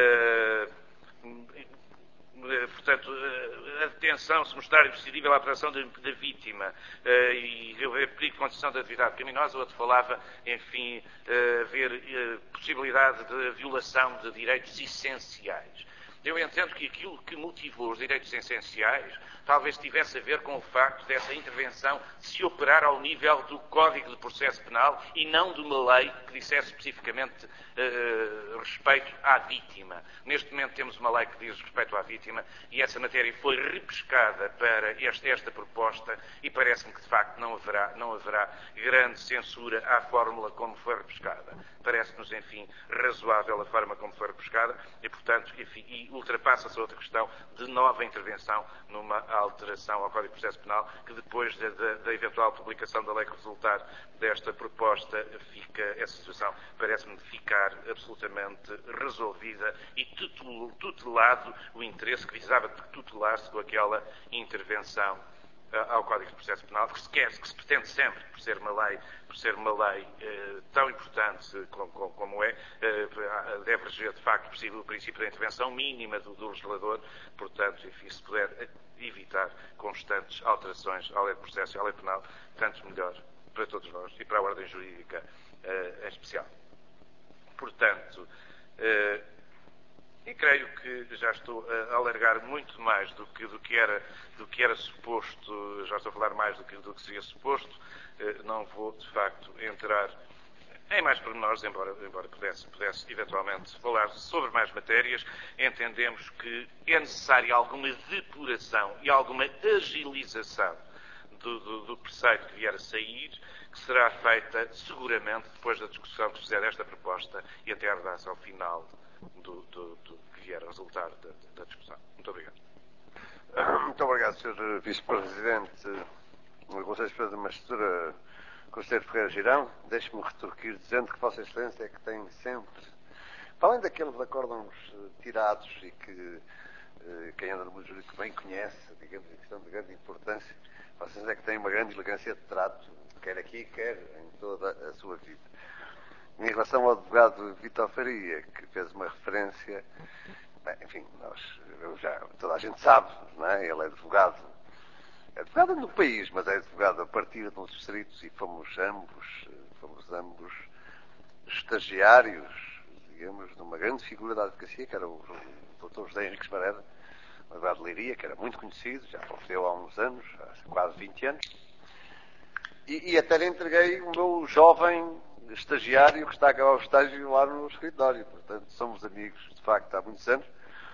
uh, portanto, a detenção, se mostrar imprescindível à apreensão da, da vítima uh, e haver perigo de constituição de atividade criminosa, o outro falava, enfim, uh, haver uh, possibilidade de violação de direitos essenciais. Eu entendo que aquilo que motivou os direitos essenciais talvez tivesse a ver com o facto dessa intervenção se operar ao nível do Código de Processo Penal e não de uma lei que dissesse especificamente uh, respeito à vítima. Neste momento temos uma lei que diz respeito à vítima e essa matéria foi repescada para esta, esta proposta e parece-me que de facto não haverá, não haverá grande censura à fórmula como foi repescada. Parece-nos, enfim, razoável a forma como foi repescada e, portanto, enfim, e ultrapassa-se a outra questão de nova intervenção numa alteração ao Código de Processo Penal, que depois da, da, da eventual publicação da lei que resultar desta proposta, fica, essa situação parece-me ficar absolutamente resolvida e tutelado o interesse que visava tutelar-se com aquela intervenção ao Código de Processo Penal, que se quer, que se pretende sempre, por ser uma lei, por ser uma lei eh, tão importante como, como, como é, eh, deve reger, de facto, o princípio da intervenção mínima do, do legislador, portanto, enfim, se puder evitar constantes alterações à lei de processo e à lei penal, tanto melhor para todos nós e para a ordem jurídica eh, em especial. Portanto, eh, e creio que já estou a alargar muito mais do que, do que, era, do que era suposto, já estou a falar mais do que, do que seria suposto, não vou, de facto, entrar em mais pormenores, embora, embora pudesse, pudesse eventualmente falar sobre mais matérias, entendemos que é necessária alguma depuração e alguma agilização do, do, do preceito que vier a sair, que será feita seguramente depois da discussão que se fizer desta proposta e até a redação final do, do, do que vier a resultar da, da discussão. Muito obrigado. Muito obrigado, senhor Vice-Presidente do Conselho Superior da Magistratura, Conselheiro Ferreira Girão. Deixe-me retorquir dizendo que Vossa Excelência é que tem sempre, para além daqueles acórdãos tirados e que quem anda no mundo jurídico bem conhece, digamos, que são de grande importância, Vossa Excelência é que tem uma grande elegância de trato, quer aqui, quer em toda a sua vida. Em relação ao advogado Vítor Faria, que fez uma referência, bem, enfim, nós, eu já, toda a gente sabe, não é? Ele é advogado, é advogado no país, mas é advogado a partir de uns distritos e fomos ambos, fomos ambos estagiários, digamos, de uma grande figura da advocacia, que era o, o doutor José Henriques Mareda, um advogado de Leiria, que era muito conhecido, já faleceu há uns anos, há quase vinte anos, e, e até lhe entreguei o meu jovem estagiário que está a acabar o estágio lá no escritório. Portanto, somos amigos, de facto, há muitos anos.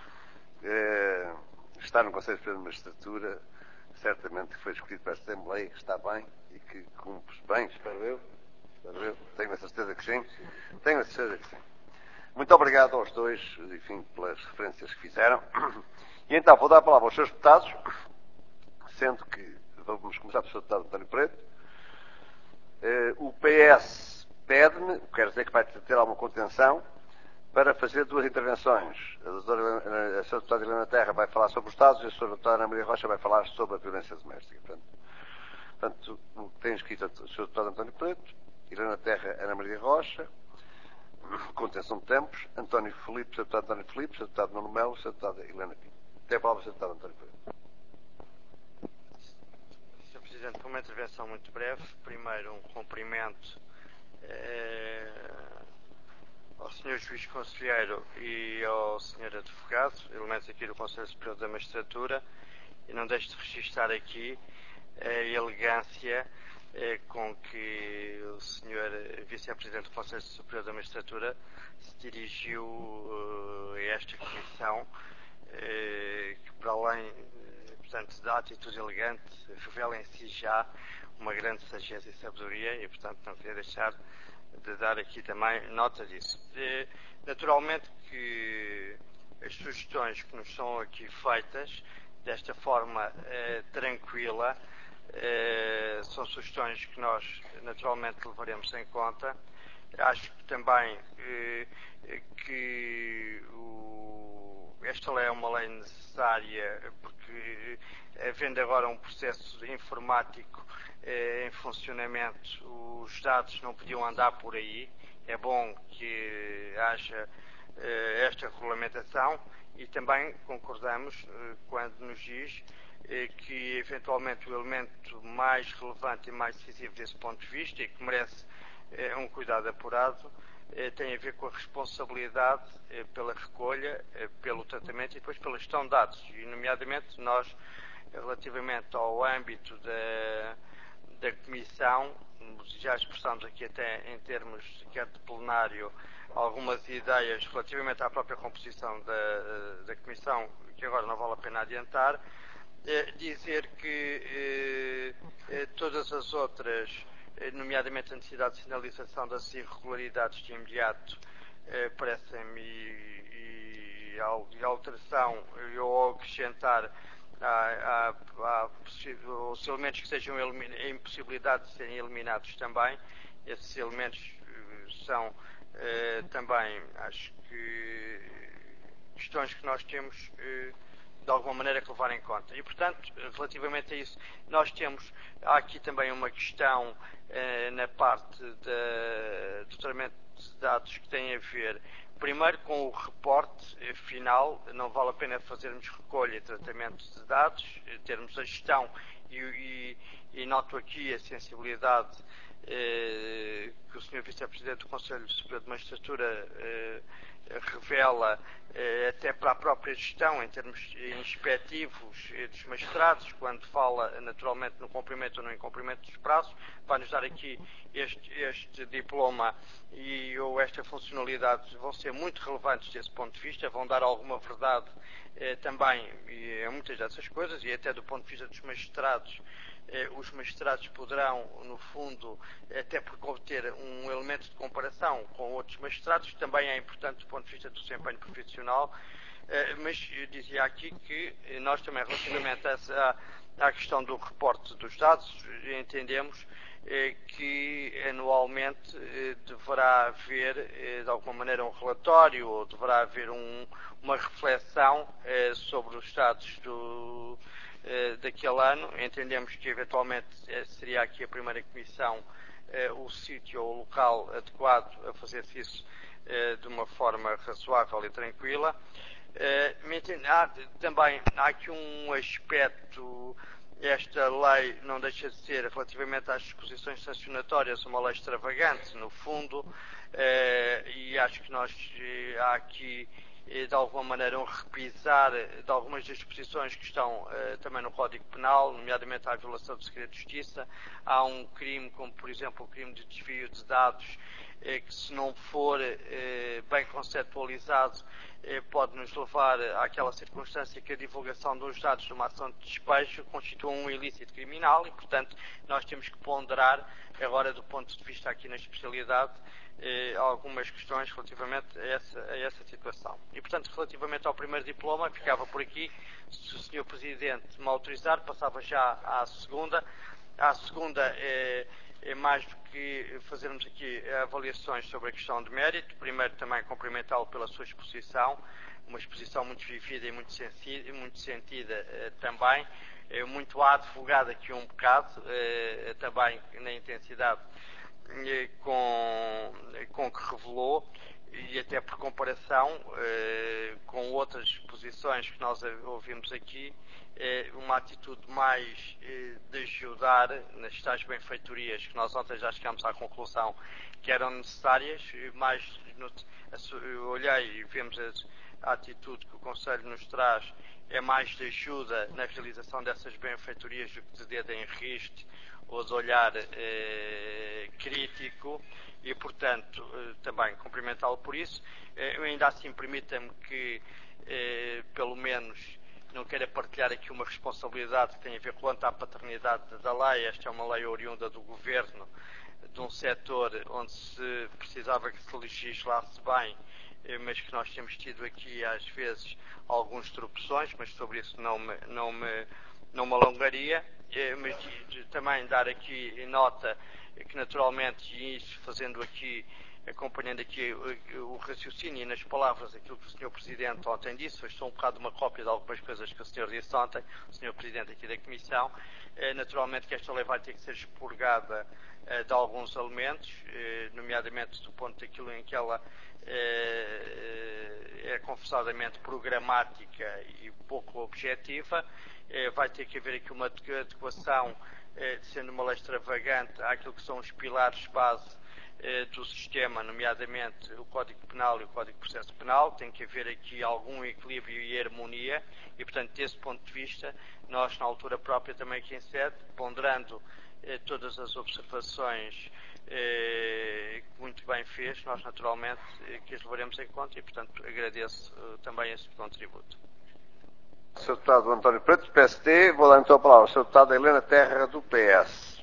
É, está no Conselho Superior de Magistratura, certamente que foi escolhido para a Assembleia, que está bem e que cumpre bem, espero eu. Espero eu. Tenho a certeza que sim. Tenho a certeza que sim. Muito obrigado aos dois, enfim, pelas referências que fizeram. E então, vou dar a palavra aos seus deputados, sendo que vamos começar pelo senhor deputado António Preto. O P S pede-me, quero dizer que vai ter alguma contenção, para fazer duas intervenções. A doutora, a senhora deputada Helena Terra vai falar sobre os Estados e a senhora deputada Ana Maria Rocha vai falar sobre a violência doméstica. Portanto, portanto o que tem escrito o senhor deputado António Preto, Helena Terra, Ana Maria Rocha, contenção de tempos, António Filipe, senhor deputado António Filipe, senhor deputado Nuno Melo, senhor deputado Helena Pinto. Tem a palavra o senhor deputado António Preto. senhor Presidente, uma intervenção muito breve. Primeiro, um cumprimento eh, ao senhor Juiz Conselheiro e ao senhor Advogado, elementos aqui do Conselho Superior da Magistratura, e não deixo de registrar aqui a elegância eh, com que o senhor Vice-Presidente do Conselho Superior da Magistratura se dirigiu eh, a esta comissão, eh, que para além, portanto, da atitude elegante, revela em si já uma grande sageza e sabedoria, e portanto não queria deixar de dar aqui também nota disso. E, naturalmente que as sugestões que nos são aqui feitas desta forma eh, tranquila eh, são sugestões que nós naturalmente levaremos em conta. Acho que também eh, que o, esta lei é uma lei necessária porque, havendo agora um processo informático eh, em funcionamento, os dados não podiam andar por aí. É bom que haja eh, esta regulamentação e também concordamos eh, quando nos diz eh, que eventualmente o elemento mais relevante e mais decisivo desse ponto de vista e que merece eh, um cuidado apurado eh, tem a ver com a responsabilidade eh, pela recolha, eh, pelo tratamento e depois pela gestão de dados, e nomeadamente nós, relativamente ao âmbito da, da Comissão, já expressamos aqui até em termos quer de plenário algumas ideias relativamente à própria composição da, da Comissão, que agora não vale a pena adiantar, eh, dizer que eh, todas as outras, nomeadamente a necessidade de sinalização das irregularidades de imediato, eh, parecem-me, e, e a alteração ou acrescentar há, há, há os elementos que sejam a impossibilidade de serem eliminados também. Esses elementos são eh, também, acho que, questões que nós temos eh, de alguma maneira que levar em conta. E, portanto, relativamente a isso, nós temos, há aqui também uma questão eh, na parte da, do tratamento de dados que tem a ver, primeiro, com o reporte eh, final. Não vale a pena fazermos recolha e tratamento de dados, eh, termos a gestão e, e, e noto aqui a sensibilidade eh, que o senhor Vice-Presidente do Conselho Superior de Magistratura eh, revela até para a própria gestão, em termos inspectivos dos magistrados, quando fala naturalmente no cumprimento ou no incumprimento dos prazos, vai-nos dar aqui este, este diploma e ou esta funcionalidade vão ser muito relevantes desse ponto de vista, vão dar alguma verdade eh, também e, a muitas dessas coisas, e até do ponto de vista dos magistrados, eh, os magistrados poderão, no fundo, até por ter um elemento de comparação com outros magistrados, que também é importante do ponto de vista do desempenho profissional, eh, mas eu dizia aqui que nós também, relativamente a essa, à questão do reporte dos dados, entendemos que anualmente deverá haver de alguma maneira um relatório ou deverá haver um, uma reflexão sobre os dados do, daquele ano. Entendemos que eventualmente seria aqui a primeira comissão o sítio ou o local adequado a fazer-se isso de uma forma razoável e tranquila. Há, também há aqui um aspecto. Esta lei não deixa de ser, relativamente às disposições sancionatórias, uma lei extravagante, no fundo, eh, e acho que nós eh, há aqui, eh, de alguma maneira, um repisar de algumas das disposições que estão eh, também no Código Penal, nomeadamente a violação do segredo de justiça. Há um crime, como por exemplo o crime de desvio de dados, eh, que se não for eh, bem conceptualizado, pode nos levar àquela circunstância que a divulgação dos dados de uma ação de despejo constitua um ilícito criminal e, portanto, nós temos que ponderar, agora do ponto de vista aqui na especialidade, eh, algumas questões relativamente a essa, a essa situação. E, portanto, relativamente ao primeiro diploma, ficava por aqui. Se o senhor Presidente me autorizar, passava já à segunda. À segunda, eh, é mais do que fazermos aqui avaliações sobre a questão de mérito. Primeiro, também cumprimentá-lo pela sua exposição, uma exposição muito vivida e muito, senti muito sentida eh, também, eh, muito advogada aqui um bocado, eh, também na intensidade eh, com, com que revelou, e até por comparação eh, com outras posições que nós ouvimos aqui, eh, uma atitude mais eh, de ajudar nas tais benfeitorias que nós ontem já chegámos à conclusão que eram necessárias, mais no, eu olhei e vemos a, a atitude que o Conselho nos traz é mais de ajuda na realização dessas benfeitorias do que de dedo em riste ou de olhar eh, crítico e, portanto, eh, também cumprimentá-lo por isso. Eh, eu ainda assim permita-me que, eh, pelo menos, não queira partilhar aqui uma responsabilidade que tem a ver quanto à paternidade da lei. Esta é uma lei oriunda do Governo, de um setor onde se precisava que se legislasse bem, eh, mas que nós temos tido aqui, às vezes, alguns tropeções, mas sobre isso não me, não me, não me alongaria. Mas de, de também dar aqui nota que naturalmente, e isso fazendo aqui, acompanhando aqui o, o raciocínio e nas palavras aquilo que o senhor Presidente ontem disse, foi só um bocado uma cópia de algumas coisas que o senhor disse ontem, o senhor Presidente aqui da Comissão, eh, naturalmente que esta lei vai ter que ser expurgada eh, de alguns elementos, eh, nomeadamente do ponto daquilo em que ela eh, é confessadamente programática e pouco objetiva. Vai ter que haver aqui uma adequação, sendo uma lei extravagante, àquilo que são os pilares base do sistema, nomeadamente o Código Penal e o Código de Processo Penal. Tem que haver aqui algum equilíbrio e harmonia e, portanto, desse ponto de vista, nós, na altura própria, também aqui em sede, ponderando todas as observações que muito bem fez, nós, naturalmente, que as levaremos em conta e, portanto, agradeço também esse contributo. senhor Deputado António Preto, do P S D. Vou dar então a palavra ao senhor Deputado Helena Terra, do P S.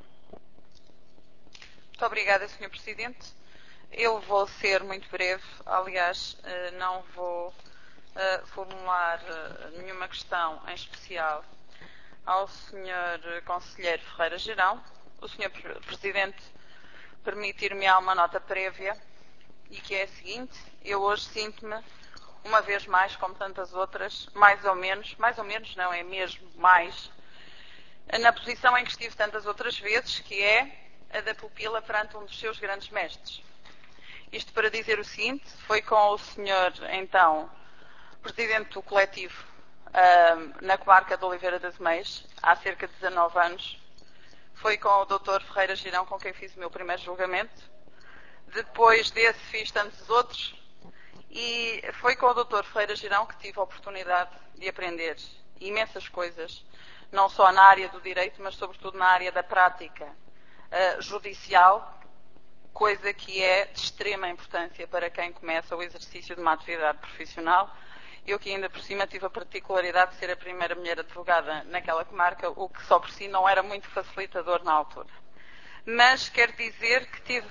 Muito obrigada, senhor Presidente. Eu vou ser muito breve. Aliás, não vou formular nenhuma questão em especial ao senhor Conselheiro Ferreira Geirão. O senhor Presidente permitir-me-á uma nota prévia, e que é a seguinte: eu hoje sinto-me, uma vez mais, como tantas outras, mais ou menos, mais ou menos não, é mesmo mais, na posição em que estive tantas outras vezes, que é a da pupila perante um dos seus grandes mestres. Isto para dizer o seguinte: foi com o senhor, então, presidente do coletivo uh, na comarca de Oliveira das Meias, há cerca de dezanove anos, foi com o doutor Ferreira Geirão com quem fiz o meu primeiro julgamento. Depois desse fiz tantos outros, E foi com o doutor Ferreira Girão que tive a oportunidade de aprender imensas coisas, não só na área do direito, mas sobretudo na área da prática uh, judicial, coisa que é de extrema importância para quem começa o exercício de uma atividade profissional. Eu que ainda por cima tive a particularidade de ser a primeira mulher advogada naquela comarca, o que só por si não era muito facilitador na altura. Mas quer dizer que tive...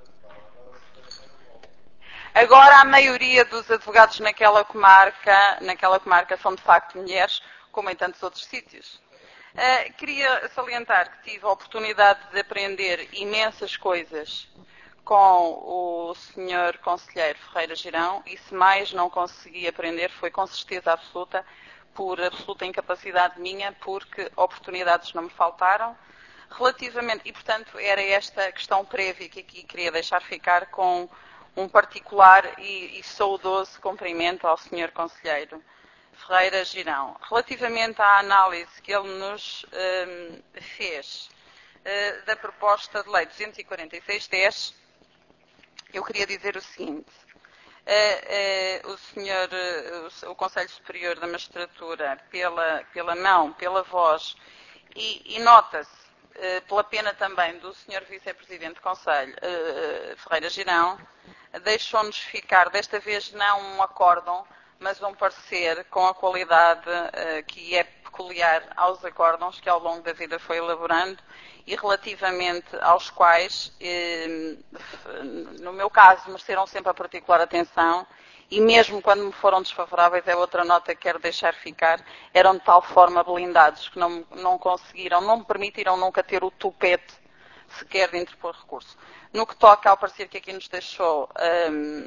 Agora a maioria dos advogados naquela comarca, naquela comarca são de facto mulheres, como em tantos outros sítios. Uh, queria salientar que tive a oportunidade de aprender imensas coisas com o senhor Conselheiro Ferreira Girão, e se mais não consegui aprender foi com certeza absoluta, por absoluta incapacidade minha, porque oportunidades não me faltaram. Relativamente, e portanto era esta questão prévia que aqui queria deixar ficar, com um particular e, e saudoso cumprimento ao senhor Conselheiro Ferreira Girão. Relativamente à análise que ele nos um, fez uh, da proposta de lei duzentos e quarenta e seis dez, eu queria dizer o seguinte: uh, uh, o senhor, uh, o, o Conselho Superior da Magistratura, pela, pela mão, pela voz, e, e nota-se, uh, pela pena também do senhor Vice-Presidente do Conselho, uh, Ferreira Girão, deixou-nos ficar, desta vez não um acórdão, mas um parecer com a qualidade uh, que é peculiar aos acórdãos que ao longo da vida foi elaborando, e relativamente aos quais, eh, no meu caso, mereceram sempre a particular atenção, e mesmo quando me foram desfavoráveis, é outra nota que quero deixar ficar, eram de tal forma blindados que não, não conseguiram, não me permitiram nunca ter o tupete sequer de interpor recurso. No que toca ao parecer que aqui nos deixou, um,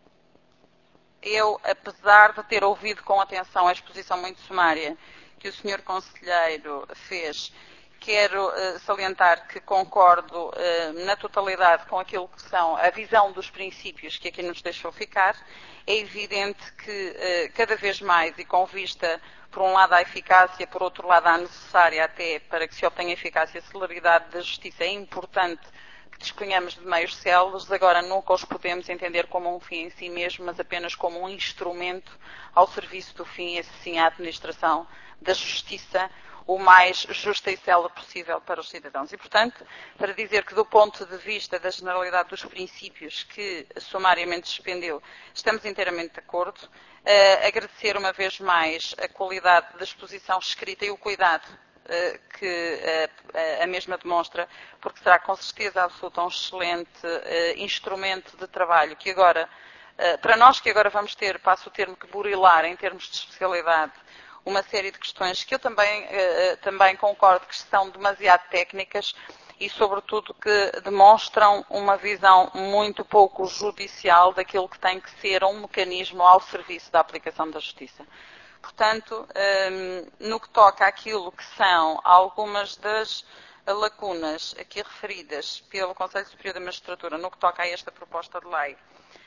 eu, apesar de ter ouvido com atenção a exposição muito sumária que o senhor Conselheiro fez, quero uh, salientar que concordo uh, na totalidade com aquilo que são a visão dos princípios que aqui nos deixou ficar. É evidente que uh, cada vez mais, e com vista, por um lado, à eficácia, por outro lado, à necessária até para que se obtenha eficácia e celeridade da justiça, é importante que disponhamos de meios céleres. Agora nunca os podemos entender como um fim em si mesmo, mas apenas como um instrumento ao serviço do fim, e assim a administração da justiça o mais justa e célere possível para os cidadãos. E, portanto, para dizer que do ponto de vista da generalidade dos princípios que sumariamente suspendeu, estamos inteiramente de acordo. Uh, agradecer uma vez mais a qualidade da exposição escrita e o cuidado uh, que uh, a mesma demonstra, porque será com certeza absoluta um excelente uh, instrumento de trabalho que agora, uh, para nós que agora vamos ter, passo o termo, que burilar em termos de especialidade, uma série de questões que eu também, uh, também concordo que são demasiado técnicas e, sobretudo, que demonstram uma visão muito pouco judicial daquilo que tem que ser um mecanismo ao serviço da aplicação da justiça. Portanto, um, no que toca àquilo que são algumas das lacunas aqui referidas pelo Conselho Superior da Magistratura, no que toca a esta proposta de lei,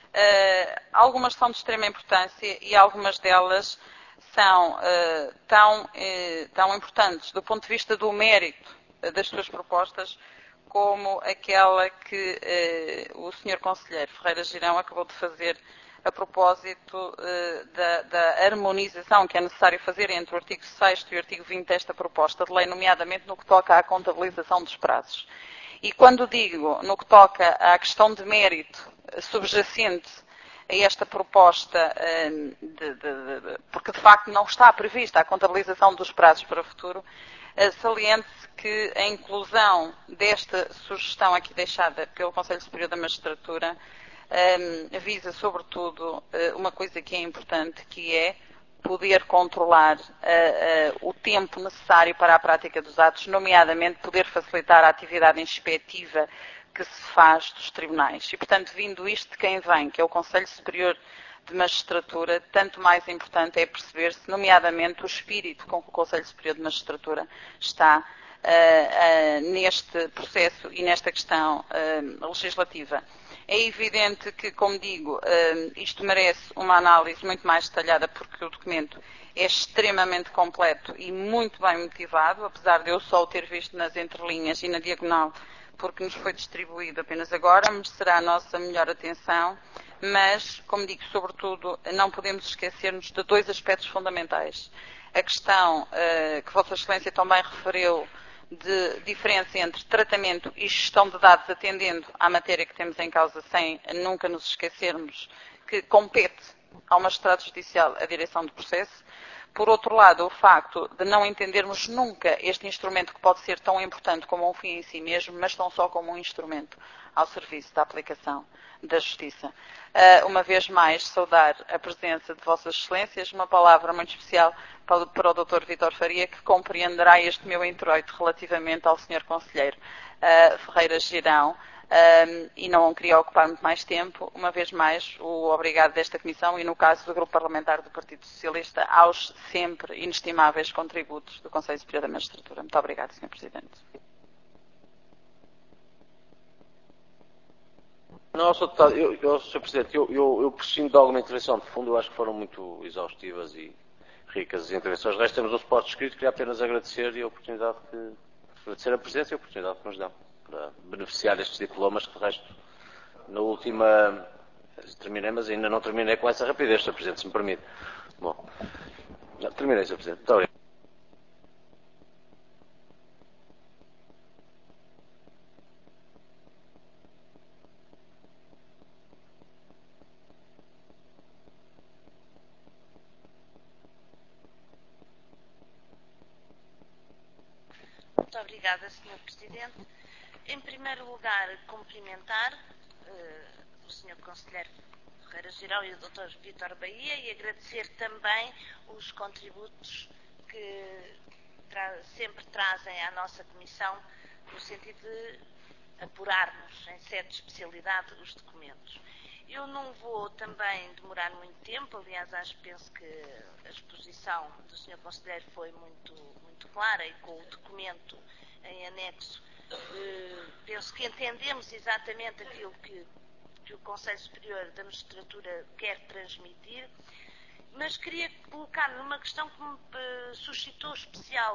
uh, algumas são de extrema importância e algumas delas são uh, tão, uh, tão importantes do ponto de vista do mérito uh, das suas propostas, como aquela que uh, o senhor Conselheiro Ferreira Girão acabou de fazer a propósito uh, da, da harmonização que é necessário fazer entre o artigo sexto e o artigo vinte desta proposta de lei, nomeadamente no que toca à contabilização dos prazos. E quando digo no que toca à questão de mérito subjacente a esta proposta, de, de, de, porque de facto não está prevista a contabilização dos prazos para o futuro, saliente-se que a inclusão desta sugestão aqui deixada pelo Conselho Superior da Magistratura visa sobretudo uma coisa que é importante, que é poder controlar uh, uh, o tempo necessário para a prática dos atos, nomeadamente poder facilitar a atividade inspectiva que se faz dos tribunais. E, portanto, vindo isto de quem vem, que é o Conselho Superior de Magistratura, tanto mais importante é perceber-se, nomeadamente, o espírito com que o Conselho Superior de Magistratura está uh, uh, neste processo e nesta questão uh, legislativa. É evidente que, como digo, uh, isto merece uma análise muito mais detalhada, porque o documento é extremamente completo e muito bem motivado, apesar de eu só o ter visto nas entrelinhas e na diagonal, porque nos foi distribuído apenas agora, merecerá a nossa melhor atenção, mas, como digo, sobretudo, não podemos esquecer-nos de dois aspectos fundamentais. A questão uh, que Vossa Excelência também referiu de diferença entre tratamento e gestão de dados, atendendo à matéria que temos em causa, sem nunca nos esquecermos que compete ao magistrado judicial a direção do processo. Por outro lado, o facto de não entendermos nunca este instrumento que pode ser tão importante como um fim em si mesmo, mas tão só como um instrumento ao serviço da aplicação da justiça. Uh, uma vez mais, saudar a presença de Vossas Excelências, uma palavra muito especial para, para o doutor Vítor Faria, que compreenderá este meu introito relativamente ao senhor Conselheiro uh, Ferreira Girão. Um, e não queria ocupar muito mais tempo. Uma vez mais, o obrigado desta Comissão e, no caso do Grupo Parlamentar do Partido Socialista, aos sempre inestimáveis contributos do Conselho Superior da Magistratura. Muito obrigado, senhor Presidente. Não, senhor Deputado, eu, eu, senhor Presidente, eu, eu, eu prescindo de alguma intervenção de fundo. Eu acho que foram muito exaustivas e ricas as intervenções. De resto, temos um suporte escrito. Queria apenas agradecer e a oportunidade que, agradecer a presença e a oportunidade que nos dão para beneficiar estes diplomas, que de resto, na última, terminei, mas ainda não terminei com essa rapidez, senhor Presidente, se me permite. Bom, não, terminei, senhor Presidente. Muito obrigado. Muito obrigada, senhor Presidente. Em primeiro lugar, cumprimentar uh, o senhor Conselheiro Ferreira Girão e o doutor Vítor Bahia e agradecer também os contributos que tra sempre trazem à nossa Comissão no sentido de apurarmos em sede de especialidade os documentos. Eu não vou também demorar muito tempo, aliás, acho penso que a exposição do senhor Conselheiro foi muito, muito clara e com o documento em anexo Uh, penso que entendemos exatamente aquilo que, que o Conselho Superior da Magistratura quer transmitir, mas queria colocar-me numa questão que me uh, suscitou especial,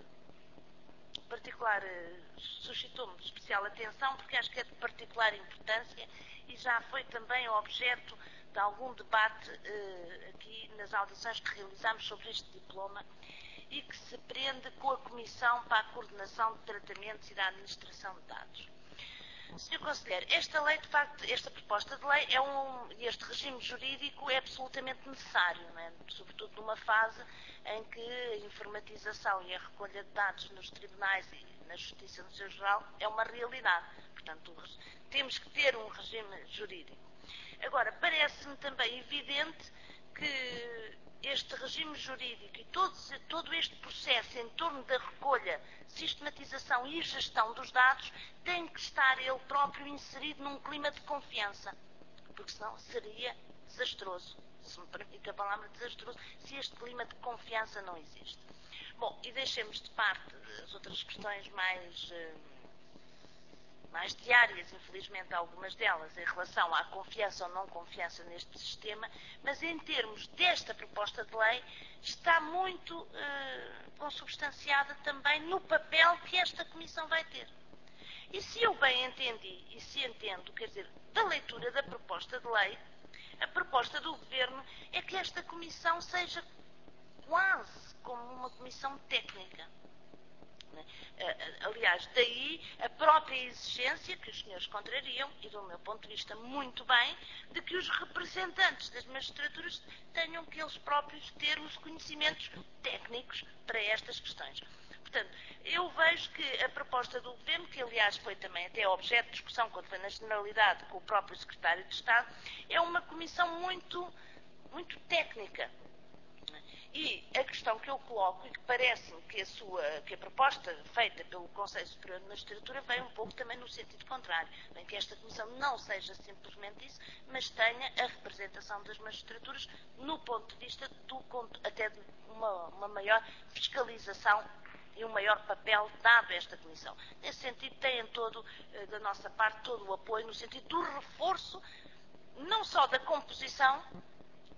uh, particular, uh, suscitou-me especial atenção, porque acho que é de particular importância e já foi também objeto de algum debate uh, aqui nas audições que realizámos sobre este diploma, e que se prende com a Comissão para a Coordenação de Tratamentos e da Administração de Dados. senhor Conselheiro, esta lei, de facto, esta proposta de lei, é um, este regime jurídico é absolutamente necessário, não é? Sobretudo numa fase em que a informatização e a recolha de dados nos tribunais e na Justiça no seu geral é uma realidade. Portanto, temos que ter um regime jurídico. Agora, parece-me também evidente que este regime jurídico e todo, todo este processo em torno da recolha, sistematização e gestão dos dados tem que estar ele próprio inserido num clima de confiança, porque senão seria desastroso, se me permite a palavra desastroso, se este clima de confiança não existe. Bom, e deixemos de parte as outras questões mais... mais diárias, infelizmente algumas delas, em relação à confiança ou não confiança neste sistema, mas em termos desta proposta de lei, está muito uh, consubstanciada também no papel que esta Comissão vai ter. E se eu bem entendi, e se entendo, quer dizer, da leitura da proposta de lei, a proposta do Governo é que esta Comissão seja quase como uma comissão técnica. Aliás, daí a própria exigência que os senhores contrariam, e do meu ponto de vista muito bem, de que os representantes das magistraturas tenham que eles próprios ter os conhecimentos técnicos para estas questões. Portanto, eu vejo que a proposta do Governo, que aliás foi também até objeto de discussão quando foi na Generalidade com o próprio Secretário de Estado, é uma comissão muito, muito técnica. E a questão que eu coloco, e que parece-me que a, sua, que a proposta feita pelo Conselho Superior de Magistratura vem um pouco também no sentido contrário, bem que esta Comissão não seja simplesmente isso, mas tenha a representação das magistraturas no ponto de vista do, até de uma, uma maior fiscalização e um maior papel dado a esta Comissão. Nesse sentido, têm todo, da nossa parte, todo o apoio no sentido do reforço, não só da composição,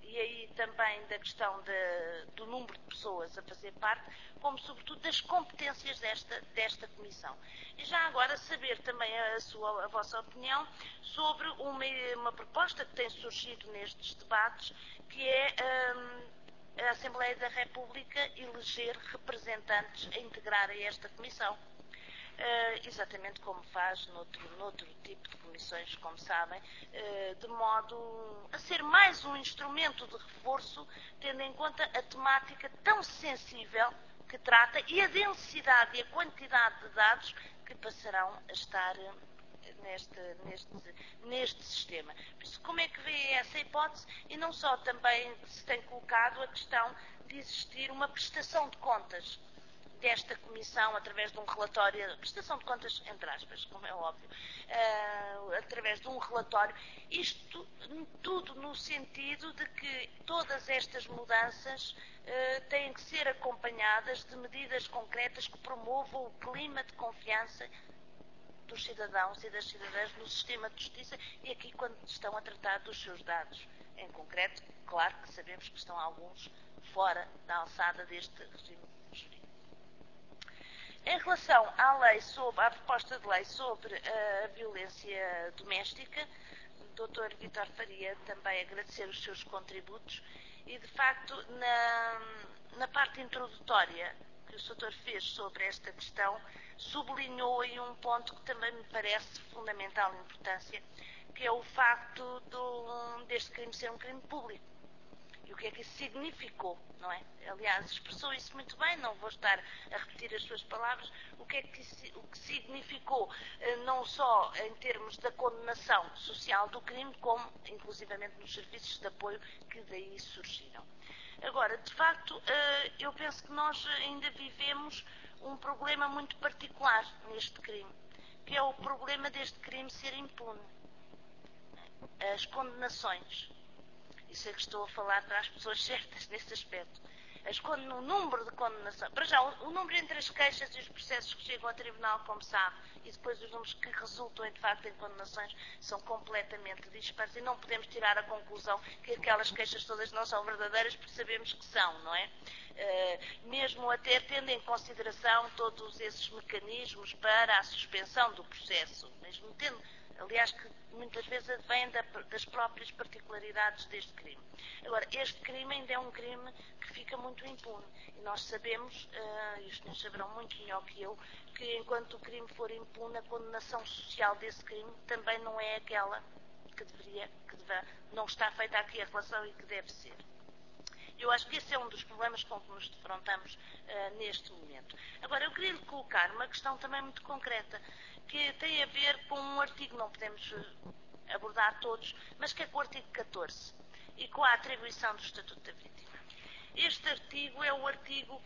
e aí também da questão de, do número de pessoas a fazer parte, como sobretudo das competências desta, desta comissão. E já agora saber também a, sua, a vossa opinião sobre uma, uma proposta que tem surgido nestes debates, que é um, a Assembleia da República eleger representantes a integrar a esta comissão. Uh, exatamente como faz noutro, noutro tipo de comissões, como sabem, uh, de modo a ser mais um instrumento de reforço, tendo em conta a temática tão sensível que trata e a densidade e a quantidade de dados que passarão a estar uh, neste, neste, neste sistema. Por isso, como é que vê essa hipótese? E não só também se tem colocado a questão de existir uma prestação de contas desta comissão, através de um relatório, prestação de contas, entre aspas, como é óbvio, uh, através de um relatório, isto tudo no sentido de que todas estas mudanças uh, têm que ser acompanhadas de medidas concretas que promovam o clima de confiança dos cidadãos e das cidadãs no sistema de justiça e aqui quando estão a tratar dos seus dados. Em concreto, claro que sabemos que estão alguns fora da alçada deste regime jurídico. Em relação à lei sobre, à proposta de lei sobre a violência doméstica, o doutor Vítor Faria também agradecer os seus contributos e, de facto, na, na parte introdutória que o doutor fez sobre esta questão, sublinhou aí um ponto que também me parece de fundamental importância, que é o facto do, deste crime ser um crime público. E o que é que isso significou, não é? Aliás, expressou isso muito bem, não vou estar a repetir as suas palavras, o que é que, o que significou, não só em termos da condenação social do crime, como inclusivamente nos serviços de apoio que daí surgiram. Agora, de facto, eu penso que nós ainda vivemos um problema muito particular neste crime, que é o problema deste crime ser impune. As condenações. Isso é que estou a falar para as pessoas certas nesse aspecto. As, o número de condenação. Para já, o, o número entre as queixas e os processos que chegam ao tribunal, como sabe, e depois os números que resultam, de facto, em condenações, são completamente dispares e não podemos tirar a conclusão que aquelas queixas todas não são verdadeiras, porque sabemos que são, não é? Uh, mesmo até tendo em consideração todos esses mecanismos para a suspensão do processo, mesmo tendo, aliás, que muitas vezes vêm da, das próprias particularidades deste crime. Agora, este crime ainda é um crime que fica muito impune. E nós sabemos, uh, e os senhores saberão muito melhor que eu, que enquanto o crime for impune, a condenação social desse crime também não é aquela que deveria, que deve, não está feita aqui a relação e que deve ser. Eu acho que esse é um dos problemas com que nos defrontamos uh, neste momento. Agora, eu queria lhe colocar uma questão também muito concreta, que tem a ver com um artigo, não podemos abordar todos, mas que é com o artigo catorze e com a atribuição do Estatuto da Vítima. Este artigo é o artigo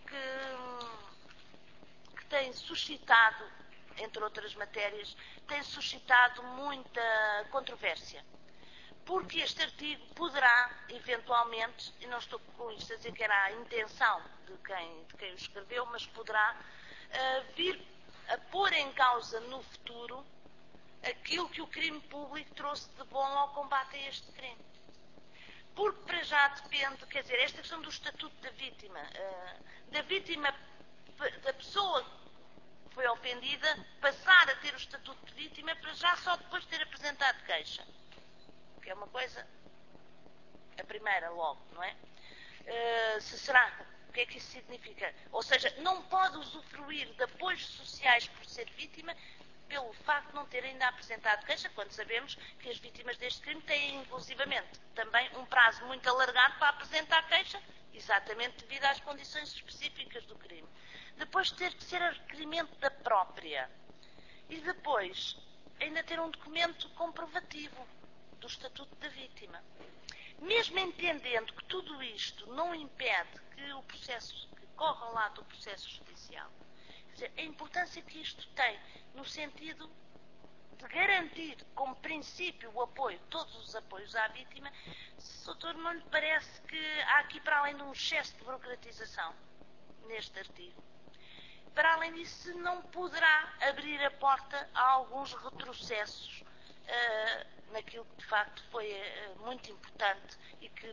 que, que tem suscitado, entre outras matérias, tem suscitado muita controvérsia. Porque este artigo poderá, eventualmente, e não estou com isto a dizer que era a intenção de quem, de quem o escreveu, mas poderá uh, vir a pôr em causa no futuro aquilo que o crime público trouxe de bom ao combate a este crime. Porque para já depende, quer dizer, esta questão do Estatuto da Vítima, uh, da vítima, da pessoa que foi ofendida, passar a ter o Estatuto de Vítima para já só depois de ter apresentado queixa. Que é uma coisa, a primeira logo, não é? Uh, se será, o que é que isso significa? Ou seja, não pode usufruir de apoios sociais por ser vítima pelo facto de não ter ainda apresentado queixa, quando sabemos que as vítimas deste crime têm inclusivamente também um prazo muito alargado para apresentar queixa, exatamente devido às condições específicas do crime. Depois ter que ser a requerimento da própria. E depois ainda ter um documento comprovativo do Estatuto da Vítima. Mesmo entendendo que tudo isto não impede que o processo, que corra ao lado do processo judicial, quer dizer, a importância que isto tem no sentido de garantir como princípio o apoio, todos os apoios à vítima, doutor, não lhe parece que há aqui para além de um excesso de burocratização neste artigo? Para além disso, não poderá abrir a porta a alguns retrocessos Uh, naquilo que de facto foi uh, muito importante e que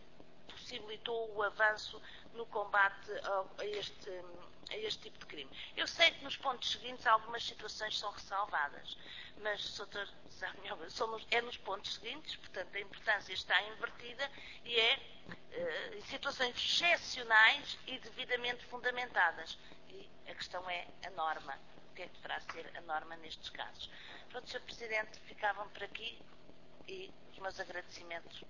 possibilitou o avanço no combate a este, a este tipo de crime. Eu sei que nos pontos seguintes algumas situações são ressalvadas, mas, doutor somos, é nos pontos seguintes, portanto a importância está invertida e é uh, em situações excepcionais e devidamente fundamentadas. E a questão é a norma. O que é que deverá ser a norma nestes casos? Pronto, senhor Presidente, ficavam por aqui e os meus agradecimentos.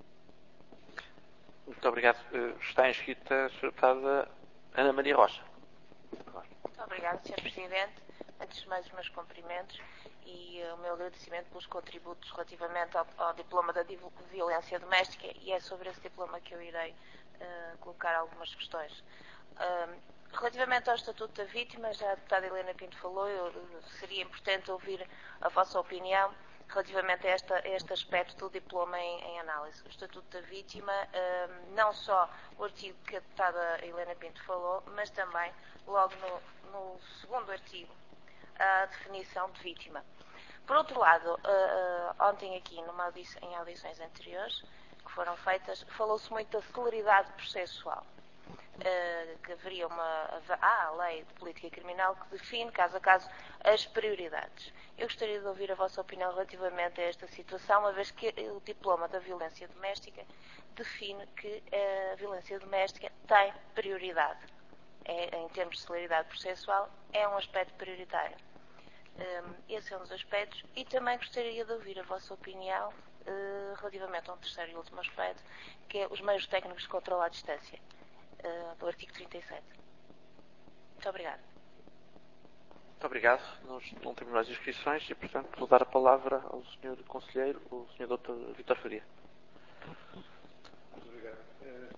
Muito obrigado. Está inscrita a senhora Deputada Ana Maria Rocha. Muito obrigada, senhor Presidente. Antes de mais, os meus cumprimentos e uh, o meu agradecimento pelos contributos relativamente ao, ao diploma da violência doméstica, e é sobre esse diploma que eu irei uh, colocar algumas questões. Uh, relativamente ao Estatuto da Vítima, já a deputada Helena Pinto falou, eu, seria importante ouvir a vossa opinião relativamente a, esta, a este aspecto do diploma em, em análise. O Estatuto da Vítima, uh, não só o artigo que a deputada Helena Pinto falou, mas também, logo no, no segundo artigo, a definição de vítima. Por outro lado, uh, uh, ontem aqui, numa audição, em audições anteriores que foram feitas, falou-se muito da celeridade processual. Uh, que haveria uma há a lei de política criminal que define, caso a caso, as prioridades. Eu gostaria de ouvir a vossa opinião relativamente a esta situação, uma vez que o diploma da violência doméstica define que a violência doméstica tem prioridade. É, em termos de celeridade processual, é um aspecto prioritário. Um, esse é um dos aspectos, e também gostaria de ouvir a vossa opinião uh, relativamente a um terceiro e último aspecto, que é os meios técnicos de controle à distância, uh, do artigo trinta e sete. Muito obrigada. Muito obrigado. Nós não temos mais inscrições e, portanto, vou dar a palavra ao senhor Conselheiro, o senhor doutor Vítor Faria. Muito obrigado.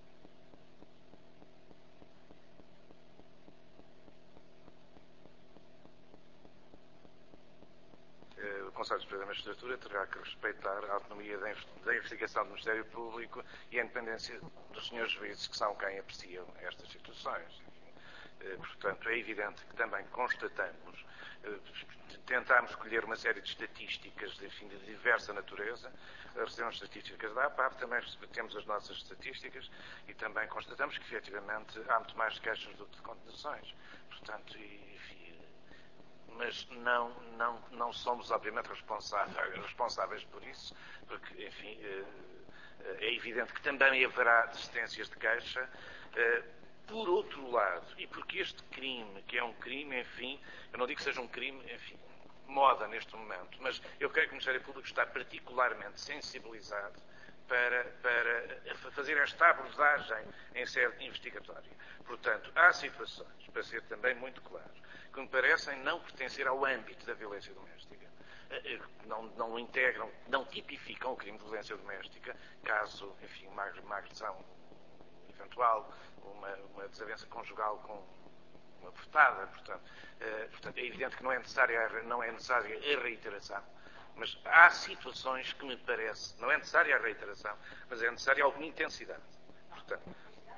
O Conselho Superior da Magistratura terá que respeitar a autonomia da investigação do Ministério Público e a independência dos senhores juízes, que são quem apreciam estas situações. Portanto, é evidente que também constatamos, tentámos escolher uma série de estatísticas, enfim, de diversa natureza, recebemos estatísticas da APAP, também temos as nossas estatísticas e também constatamos que, efetivamente, há muito mais queixas do que de condenações. Portanto, enfim, mas não, não, não somos, obviamente, responsáveis, responsáveis por isso, porque, enfim, é evidente que também haverá desistências de queixa. Por outro lado, e porque este crime, que é um crime, enfim, eu não digo que seja um crime, enfim, moda neste momento, mas eu creio que o Ministério Público está particularmente sensibilizado para, para fazer esta abordagem em sede investigatória. Portanto, há situações, para ser também muito claro, que me parecem não pertencer ao âmbito da violência doméstica, não, não integram, não tipificam o crime de violência doméstica, caso, enfim, uma, uma agressão eventual, uma, uma desavença conjugal com uma bofetada, portanto, uh, portanto, é evidente que não é necessária, não é necessária a reiteração, mas há situações que me parece, não é necessária a reiteração, mas é necessária alguma intensidade, portanto,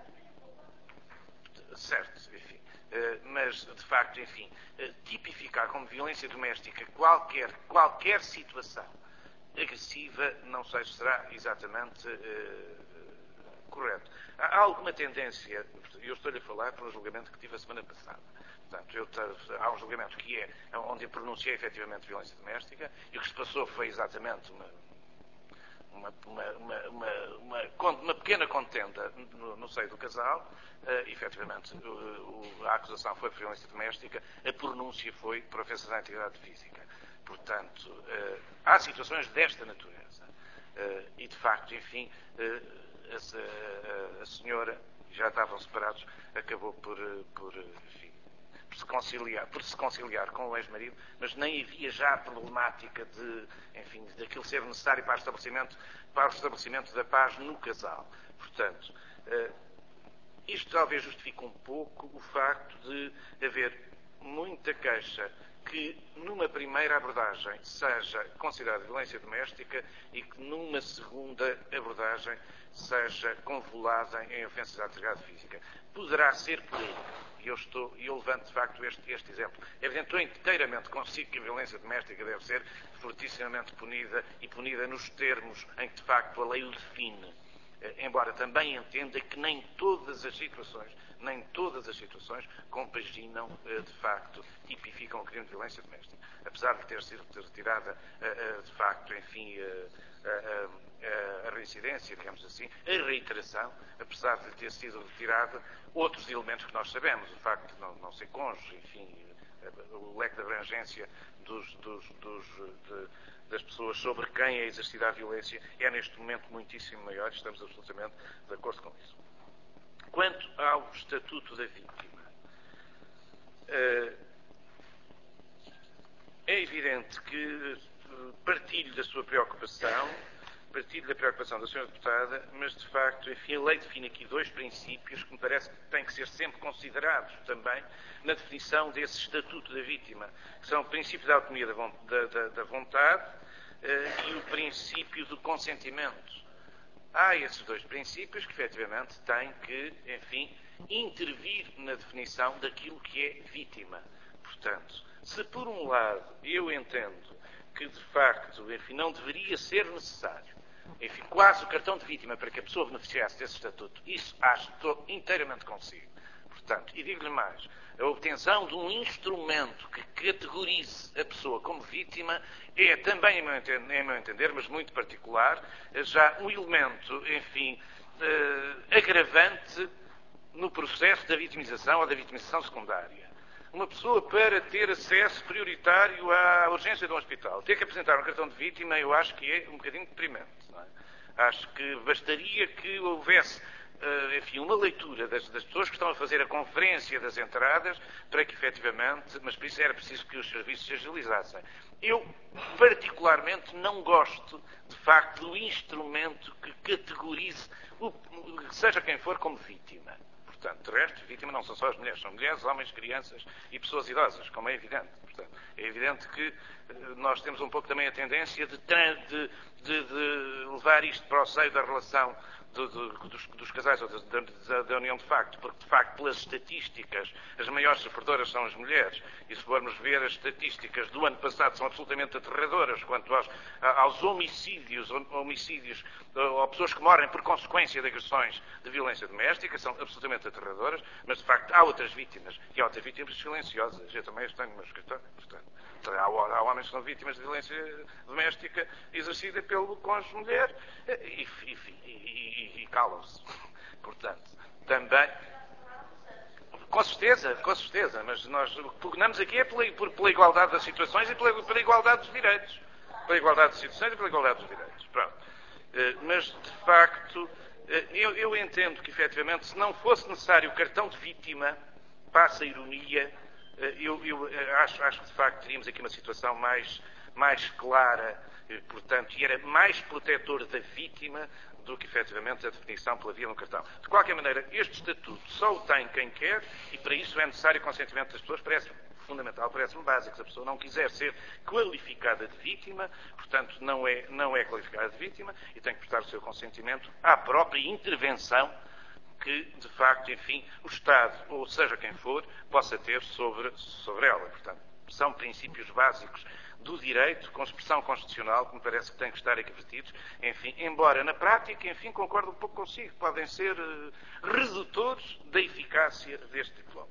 certo, enfim, uh, mas de facto, enfim, uh, tipificar como violência doméstica qualquer, qualquer situação agressiva, não sei se será exatamente uh, correto. Há alguma tendência, eu estou-lhe a falar por um julgamento que tive a semana passada. Portanto, eu, há um julgamento que é onde eu pronunciei efetivamente violência doméstica e o que se passou foi exatamente uma, uma, uma, uma, uma, uma, uma pequena contenda no, no seio do casal. Uh, efetivamente, uh, uh, a acusação foi por violência doméstica, a pronúncia foi por ofensa à integridade física. Portanto, uh, há situações desta natureza. Uh, e, de facto, enfim, uh, a, a, a senhora, já estavam separados, acabou por, por, enfim, por, se conciliar, por se conciliar com o ex-marido, mas nem havia já a problemática de, enfim, daquilo ser necessário para o estabelecimento, para o estabelecimento da paz no casal. Portanto, uh, isto talvez justifique um pouco o facto de haver muita queixa que numa primeira abordagem seja considerada violência doméstica e que numa segunda abordagem seja convolada em ofensas à integridade física. Poderá ser por aí, e eu, estou, eu levanto de facto este, este exemplo. É evidente, estou inteiramente consigo que a violência doméstica deve ser fortissimamente punida e punida nos termos em que de facto a lei o define. embora também entenda que nem todas as situações, nem todas as situações compaginam, de facto, tipificam o crime de violência doméstica. Apesar de ter sido retirada, de facto, enfim, a, a, a reincidência, digamos assim, a reiteração, apesar de ter sido retirada outros elementos que nós sabemos, o facto de não, não ser cônjuge, enfim, o leque de abrangência dos, dos, dos, de, das pessoas sobre quem é exercida a violência é neste momento muitíssimo maior e estamos absolutamente de acordo com isso. Quanto ao Estatuto da Vítima, é evidente que partilho da sua preocupação, partilho da preocupação da senhora Deputada, mas de facto, enfim, a lei define aqui dois princípios que me parece que têm que ser sempre considerados também na definição desse Estatuto da Vítima, que são o princípio da autonomia da, da, da vontade uh, e o princípio do consentimento. Há esses dois princípios que, efetivamente, têm que, enfim, intervir na definição daquilo que é vítima. Portanto, se por um lado eu entendo que, de facto, enfim, não deveria ser necessário, enfim, quase o cartão de vítima para que a pessoa beneficiasse desse estatuto, isso acho que estou inteiramente consigo. Portanto, e digo-lhe mais, a obtenção de um instrumento que categorize a pessoa como vítima é também, em meu entender, em meu entender mas muito particular, já um elemento, enfim, eh, agravante no processo da vitimização ou da vitimização secundária. Uma pessoa, para ter acesso prioritário à urgência de um hospital, ter que apresentar um cartão de vítima, eu acho que é um bocadinho deprimente. Não é? Acho que bastaria que houvesse, uh, enfim, uma leitura das, das pessoas que estão a fazer a conferência das entradas para que, efetivamente, mas por isso era preciso que os serviços se agilizassem. Eu, particularmente, não gosto, de facto, do instrumento que categorize, o, seja quem for, como vítima. Portanto, de resto, vítima não são só as mulheres, são mulheres, homens, crianças e pessoas idosas, como é evidente. Portanto, é evidente que nós temos um pouco também a tendência de, de, de, de levar isto para o seio da relação do, do, dos, dos casais ou da, da, da união de facto, porque, de facto, pelas estatísticas, as maiores sofredoras são as mulheres. E se formos ver as estatísticas do ano passado, são absolutamente aterradoras quanto aos, aos homicídios, homicídios ou pessoas que morrem por consequência de agressões de violência doméstica, são absolutamente aterradoras, mas, de facto, há outras vítimas, e há outras vítimas silenciosas. Eu também as tenho no meu escritório, portanto. Há, há homens que são vítimas de violência doméstica exercida pelo cônjuge-mulher e, e, e, e calam-se. Portanto, também... Com certeza, com certeza, mas nós o que pugnamos aqui é pela, pela igualdade das situações e pela, pela igualdade dos direitos. Pela igualdade das situações e pela igualdade dos direitos. Pronto. Mas, de facto, eu, eu entendo que, efetivamente, se não fosse necessário o cartão de vítima, passa a ironia, eu, eu acho, acho que, de facto, teríamos aqui uma situação mais, mais clara, portanto, e era mais protetor da vítima do que, efetivamente, a definição pela via no cartão. De qualquer maneira, este estatuto só o tem quem quer e, para isso, é necessário o consentimento das pessoas. Parece fundamental, parece-me básico. Se a pessoa não quiser ser qualificada de vítima, portanto, não é, não é qualificada de vítima e tem que prestar o seu consentimento à própria intervenção que, de facto, enfim, o Estado, ou seja quem for, possa ter sobre, sobre ela. Portanto, são princípios básicos do direito, com expressão constitucional, que me parece que têm que estar aqui vertidos, enfim, embora na prática, enfim, concordo um pouco consigo, podem ser uh, redutores da eficácia deste diploma.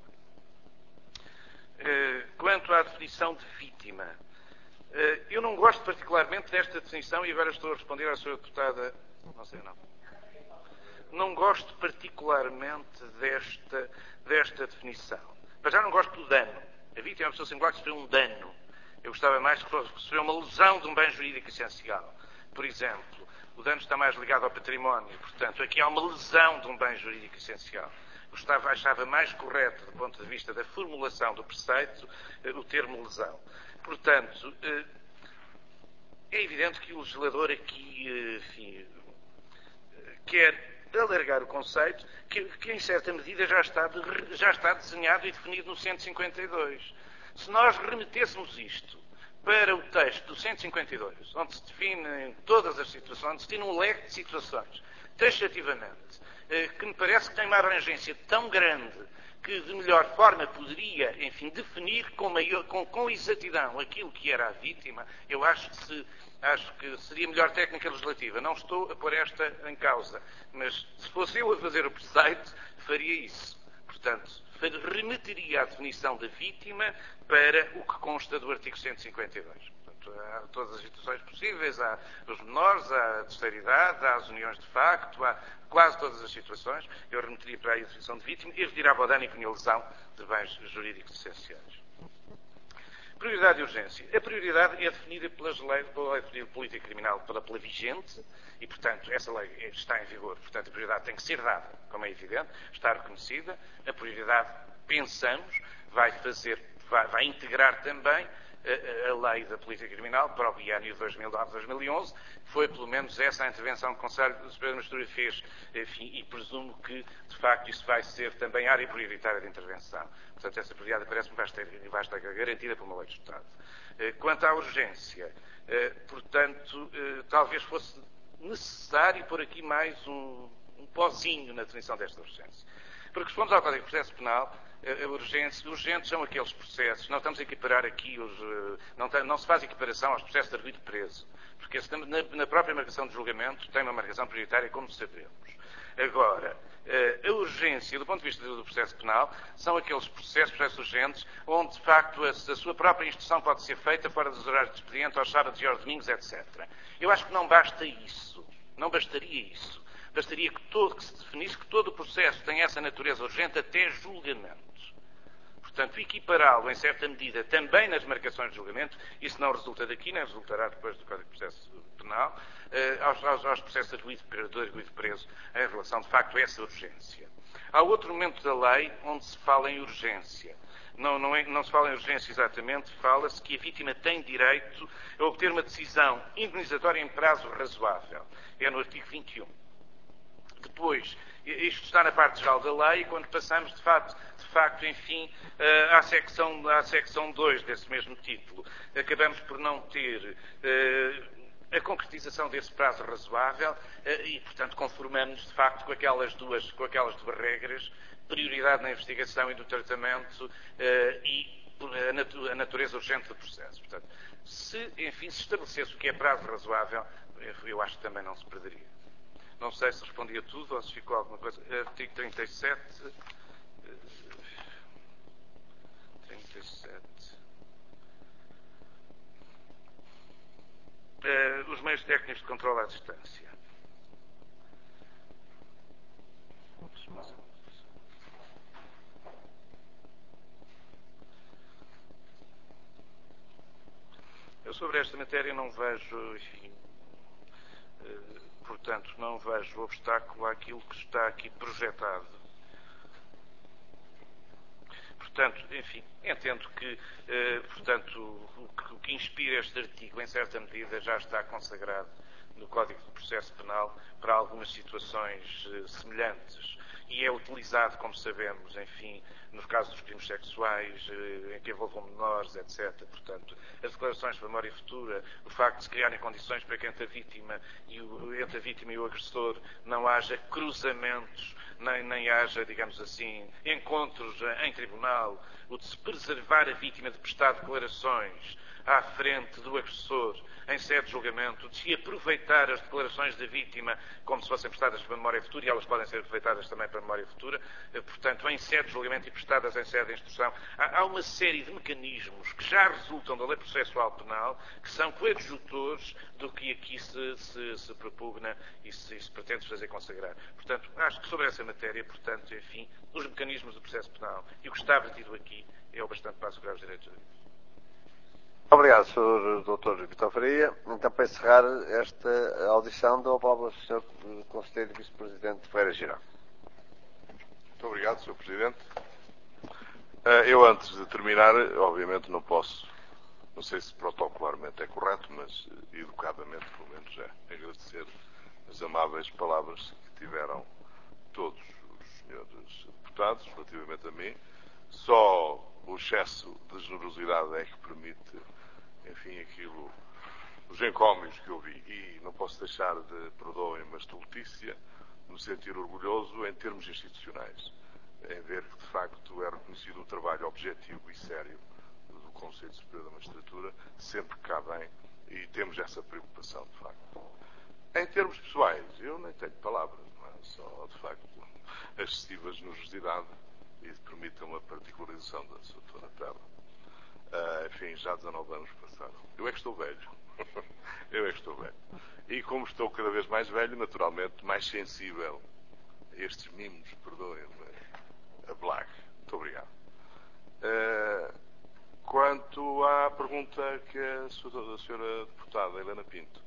Uh, quanto à definição de vítima, uh, eu não gosto particularmente desta definição, e agora estou a responder à sua deputada, não sei não. Não gosto particularmente desta, desta definição. Mas já não gosto do dano. A vítima é uma pessoa singular que sofreu um dano. Eu gostava mais que sofreu uma lesão de um bem jurídico essencial. Por exemplo, o dano está mais ligado ao património. Portanto, aqui há uma lesão de um bem jurídico essencial. Gostava, achava mais correto, do ponto de vista da formulação do preceito, o termo lesão. Portanto, é evidente que o legislador aqui, enfim, quer alargar o conceito que, que, em certa medida, já está, de, já está desenhado e definido no cento e cinquenta e dois. Se nós remetêssemos isto para o texto do cento e cinquenta e dois, onde se definem todas as situações, onde se define um leque de situações, taxativamente, que me parece que tem uma abrangência tão grande que de melhor forma poderia, enfim, definir com, maior, com, com exatidão aquilo que era a vítima, eu acho que, se, acho que seria melhor técnica legislativa. Não estou a pôr esta em causa, mas se fosse eu a fazer o preceito, faria isso. Portanto, remeteria a definição da vítima para o que consta do artigo cento e cinquenta e dois. Portanto, há todas as situações possíveis, há os menores, há a terceira idade, há as uniões de facto, há quase todas as situações. Eu remeteria para a definição de vítima e retirava o dano e penalização de bens jurídicos essenciais. Prioridade e urgência. A prioridade é definida pelas leis, pela lei de política criminal, pela, pela vigente, e, portanto, essa lei está em vigor. Portanto, a prioridade tem que ser dada, como é evidente, está reconhecida. A prioridade, pensamos, vai fazer, vai, vai integrar também a, a lei da política criminal para o biênio dois mil nove a dois mil e onze. Foi, pelo menos, essa a intervenção que o Conselho de Superior da Magistratura fez, enfim, e presumo que, de facto, isso vai ser também área prioritária de intervenção. Portanto, essa prioridade parece-me vai estar, vai estar garantida por uma lei de Estado. Quanto à urgência, portanto, talvez fosse necessário pôr aqui mais um, um pozinho na definição desta urgência. Porque se formos ao Código de Processo Penal, a urgência, urgentes são aqueles processos, não estamos a equiparar aqui os, não, tem, não se faz equiparação aos processos de arguido preso, porque na, na própria marcação de julgamento tem uma marcação prioritária, como sabemos. Agora, a urgência, do ponto de vista do processo penal, são aqueles processos, processos urgentes, onde, de facto, a, a sua própria instrução pode ser feita fora dos horários de expediente, aos sábados e aos domingos, etcétera. Eu acho que não basta isso. Não bastaria isso. Bastaria que, todo, que se definisse que todo o processo tem essa natureza urgente até julgamento. Portanto, equipará-lo, em certa medida, também nas marcações de julgamento, isso não resulta daqui, nem resultará depois do Código de Processo Penal, eh, aos, aos, aos processos de arguido de preso, em relação, de facto, a essa urgência. Há outro momento da lei onde se fala em urgência. Não, não, é, não se fala em urgência exatamente, fala-se que a vítima tem direito a obter uma decisão indemnizatória em prazo razoável. É no artigo vinte e um. Depois, isto está na parte geral da lei, e quando passamos, de facto, de facto enfim, à secção, à secção dois desse mesmo título, acabamos por não ter a concretização desse prazo razoável e, portanto, conformamos-nos, de facto, com aquelas duas, com aquelas duas regras, prioridade na investigação e do tratamento e a natureza urgente do processo. Portanto, se, enfim, se estabelecesse o que é prazo razoável, eu acho que também não se perderia. Não sei se respondi a tudo ou se ficou alguma coisa. Artigo trinta e sete. trinta e sete. Uh, os meios técnicos de controle à distância. Eu sobre esta matéria não vejo, enfim, uh, portanto, não vejo obstáculo àquilo que está aqui projetado. Portanto, enfim, entendo que, eh, portanto, o que, o que inspira este artigo, em certa medida, já está consagrado no Código de Processo Penal para algumas situações eh, semelhantes e é utilizado, como sabemos, enfim, nos casos dos crimes sexuais, eh, em que envolvam menores, etcétera. Portanto, as declarações de memória futura, o facto de se criarem condições para que entre a vítima e o, entre a vítima e o agressor não haja cruzamentos, nem, nem haja, digamos assim, encontros em tribunal, o de se preservar a vítima de prestar declarações à frente do agressor em sede de julgamento, de se aproveitar as declarações da vítima como se fossem prestadas para memória futura, e elas podem ser aproveitadas também para memória futura, portanto, em sede de julgamento e prestadas em sede de instrução. Há, há uma série de mecanismos que já resultam da lei processual penal, que são coadjutores do que aqui se, se, se propugna e se, e se pretende fazer consagrar. Portanto, acho que sobre essa matéria, portanto, enfim, os mecanismos do processo penal e o que está vertido aqui é o bastante para assegurar os direitos jurídicos. Obrigado, senhor doutor Vitor Faria. Então, para encerrar esta audição, dou a palavra ao senhor Conselheiro e Vice-Presidente Ferreira Girão. Muito obrigado, senhor Presidente. Eu, antes de terminar, obviamente não posso, não sei se protocolarmente é correto, mas educadamente, pelo menos, é agradecer as amáveis palavras que tiveram todos os senhores deputados relativamente a mim. Só o excesso de generosidade é que permite, enfim, aquilo, os encómios que eu vi. E não posso deixar de, perdoem-me a estultícia, me sentir orgulhoso em termos institucionais. em ver que, de facto, é reconhecido o trabalho objetivo e sério do Conselho Superior da Magistratura, sempre que cá vem, e temos essa preocupação, de facto. Em termos pessoais, eu nem tenho palavras, não é? Só, de facto, a excessiva generosidade e permitam a particularização da sua tutela. Uh, enfim, já dezanove anos passaram. Eu é que estou velho. Eu é que estou velho. E como estou cada vez mais velho, naturalmente, mais sensível a estes mimos, perdoem-me, a Black. Muito obrigado. Uh, quanto à pergunta que a senhora deputada Helena Pinto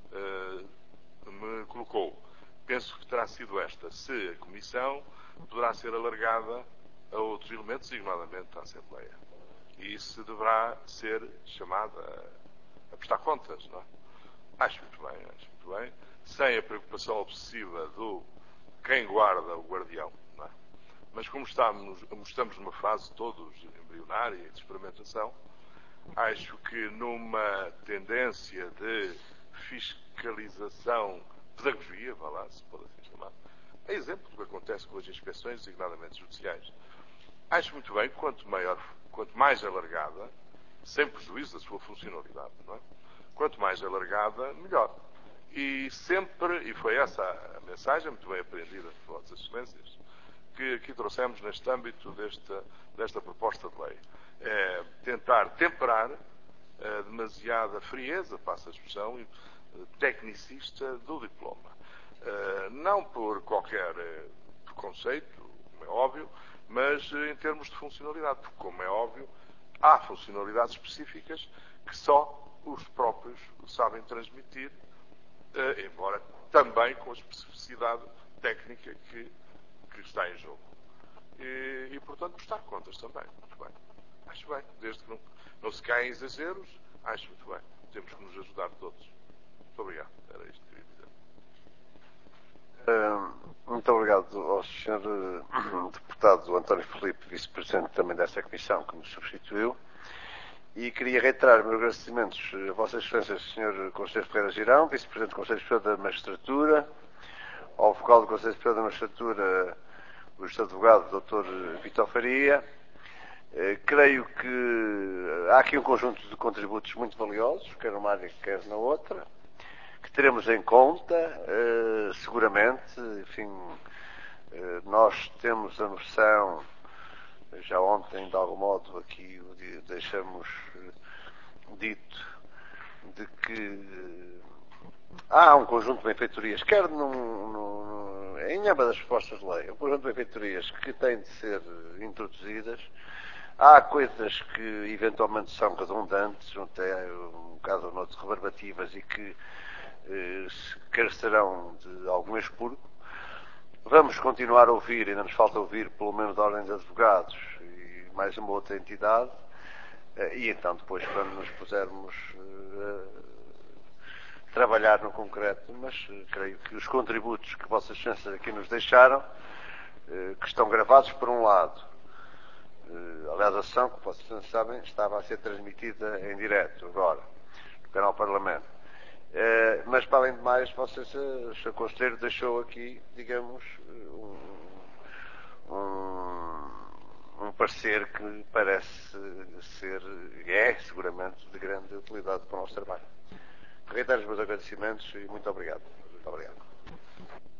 uh, me colocou, penso que terá sido esta: se a Comissão poderá ser alargada a outros elementos, designadamente à Assembleia. E isso deverá ser chamada a, a prestar contas, não é? Acho muito bem, acho muito bem. Sem a preocupação obsessiva do quem guarda o guardião, não é? Mas como estamos, estamos numa fase todos embrionária e de experimentação, acho que numa tendência de fiscalização, pedagogia, vá lá, se pode assim chamar, é exemplo do que acontece com as inspeções, designadamente judiciais. Acho muito bem, quanto maior, quanto mais alargada, sem prejuízo da sua funcionalidade, não é? Quanto mais alargada, melhor. E sempre, e foi essa a mensagem, muito bem aprendida por Vossas Excelências, que aqui trouxemos neste âmbito desta, desta proposta de lei. É tentar temperar a demasiada frieza, passa a expressão, tecnicista do diploma. Não por qualquer preconceito, como é óbvio, mas em termos de funcionalidade, porque, como é óbvio, há funcionalidades específicas que só os próprios sabem transmitir, eh, embora também com a especificidade técnica que, que está em jogo. E, e, portanto, prestar contas também. Muito bem. Acho bem. Desde que não, não se caia em exageros, acho muito bem. Temos que nos ajudar todos. Muito obrigado. Era isto que queria dizer. Uh, muito obrigado ao senhor uh, deputado António Filipe, vice-presidente também desta comissão, que me substituiu. E queria reiterar meus agradecimentos a Vossas Excelências, senhor Conselheiro Ferreira Girão, vice-presidente do Conselho Superior da Magistratura, ao vogal do Conselho Superior da Magistratura, o Juiz Advogado doutor Vítor Faria. Uh, creio que há aqui um conjunto de contributos muito valiosos, quer numa área, quer na outra, que teremos em conta, uh, seguramente. Enfim, uh, nós temos a noção, já ontem, de algum modo, aqui o deixamos uh, dito, de que uh, há um conjunto de benfeitorias, quer num, num, em ambas as propostas de lei, um conjunto de benfeitorias que têm de ser uh, introduzidas. Há coisas que eventualmente são redundantes, até um caso ou noutro rebarbativas, e que carecerão de algum expurgo. Vamos continuar a ouvir, ainda nos falta ouvir pelo menos a Ordem de Advogados e mais uma outra entidade, e então depois, quando nos pusermos a trabalhar no concreto, mas creio que os contributos que Vossas Excelências aqui nos deixaram, que estão gravados por um lado, aliás, a sessão, como Vossas Excelências sabem, estava a ser transmitida em direto agora, no canal Parlamento. Uh, mas, para além de mais, Vossa Excelência, o senhor Conselheiro deixou aqui, digamos, um, um, um parecer que parece ser, é, seguramente, de grande utilidade para o nosso trabalho. Reitero os meus agradecimentos e muito obrigado. Muito obrigado.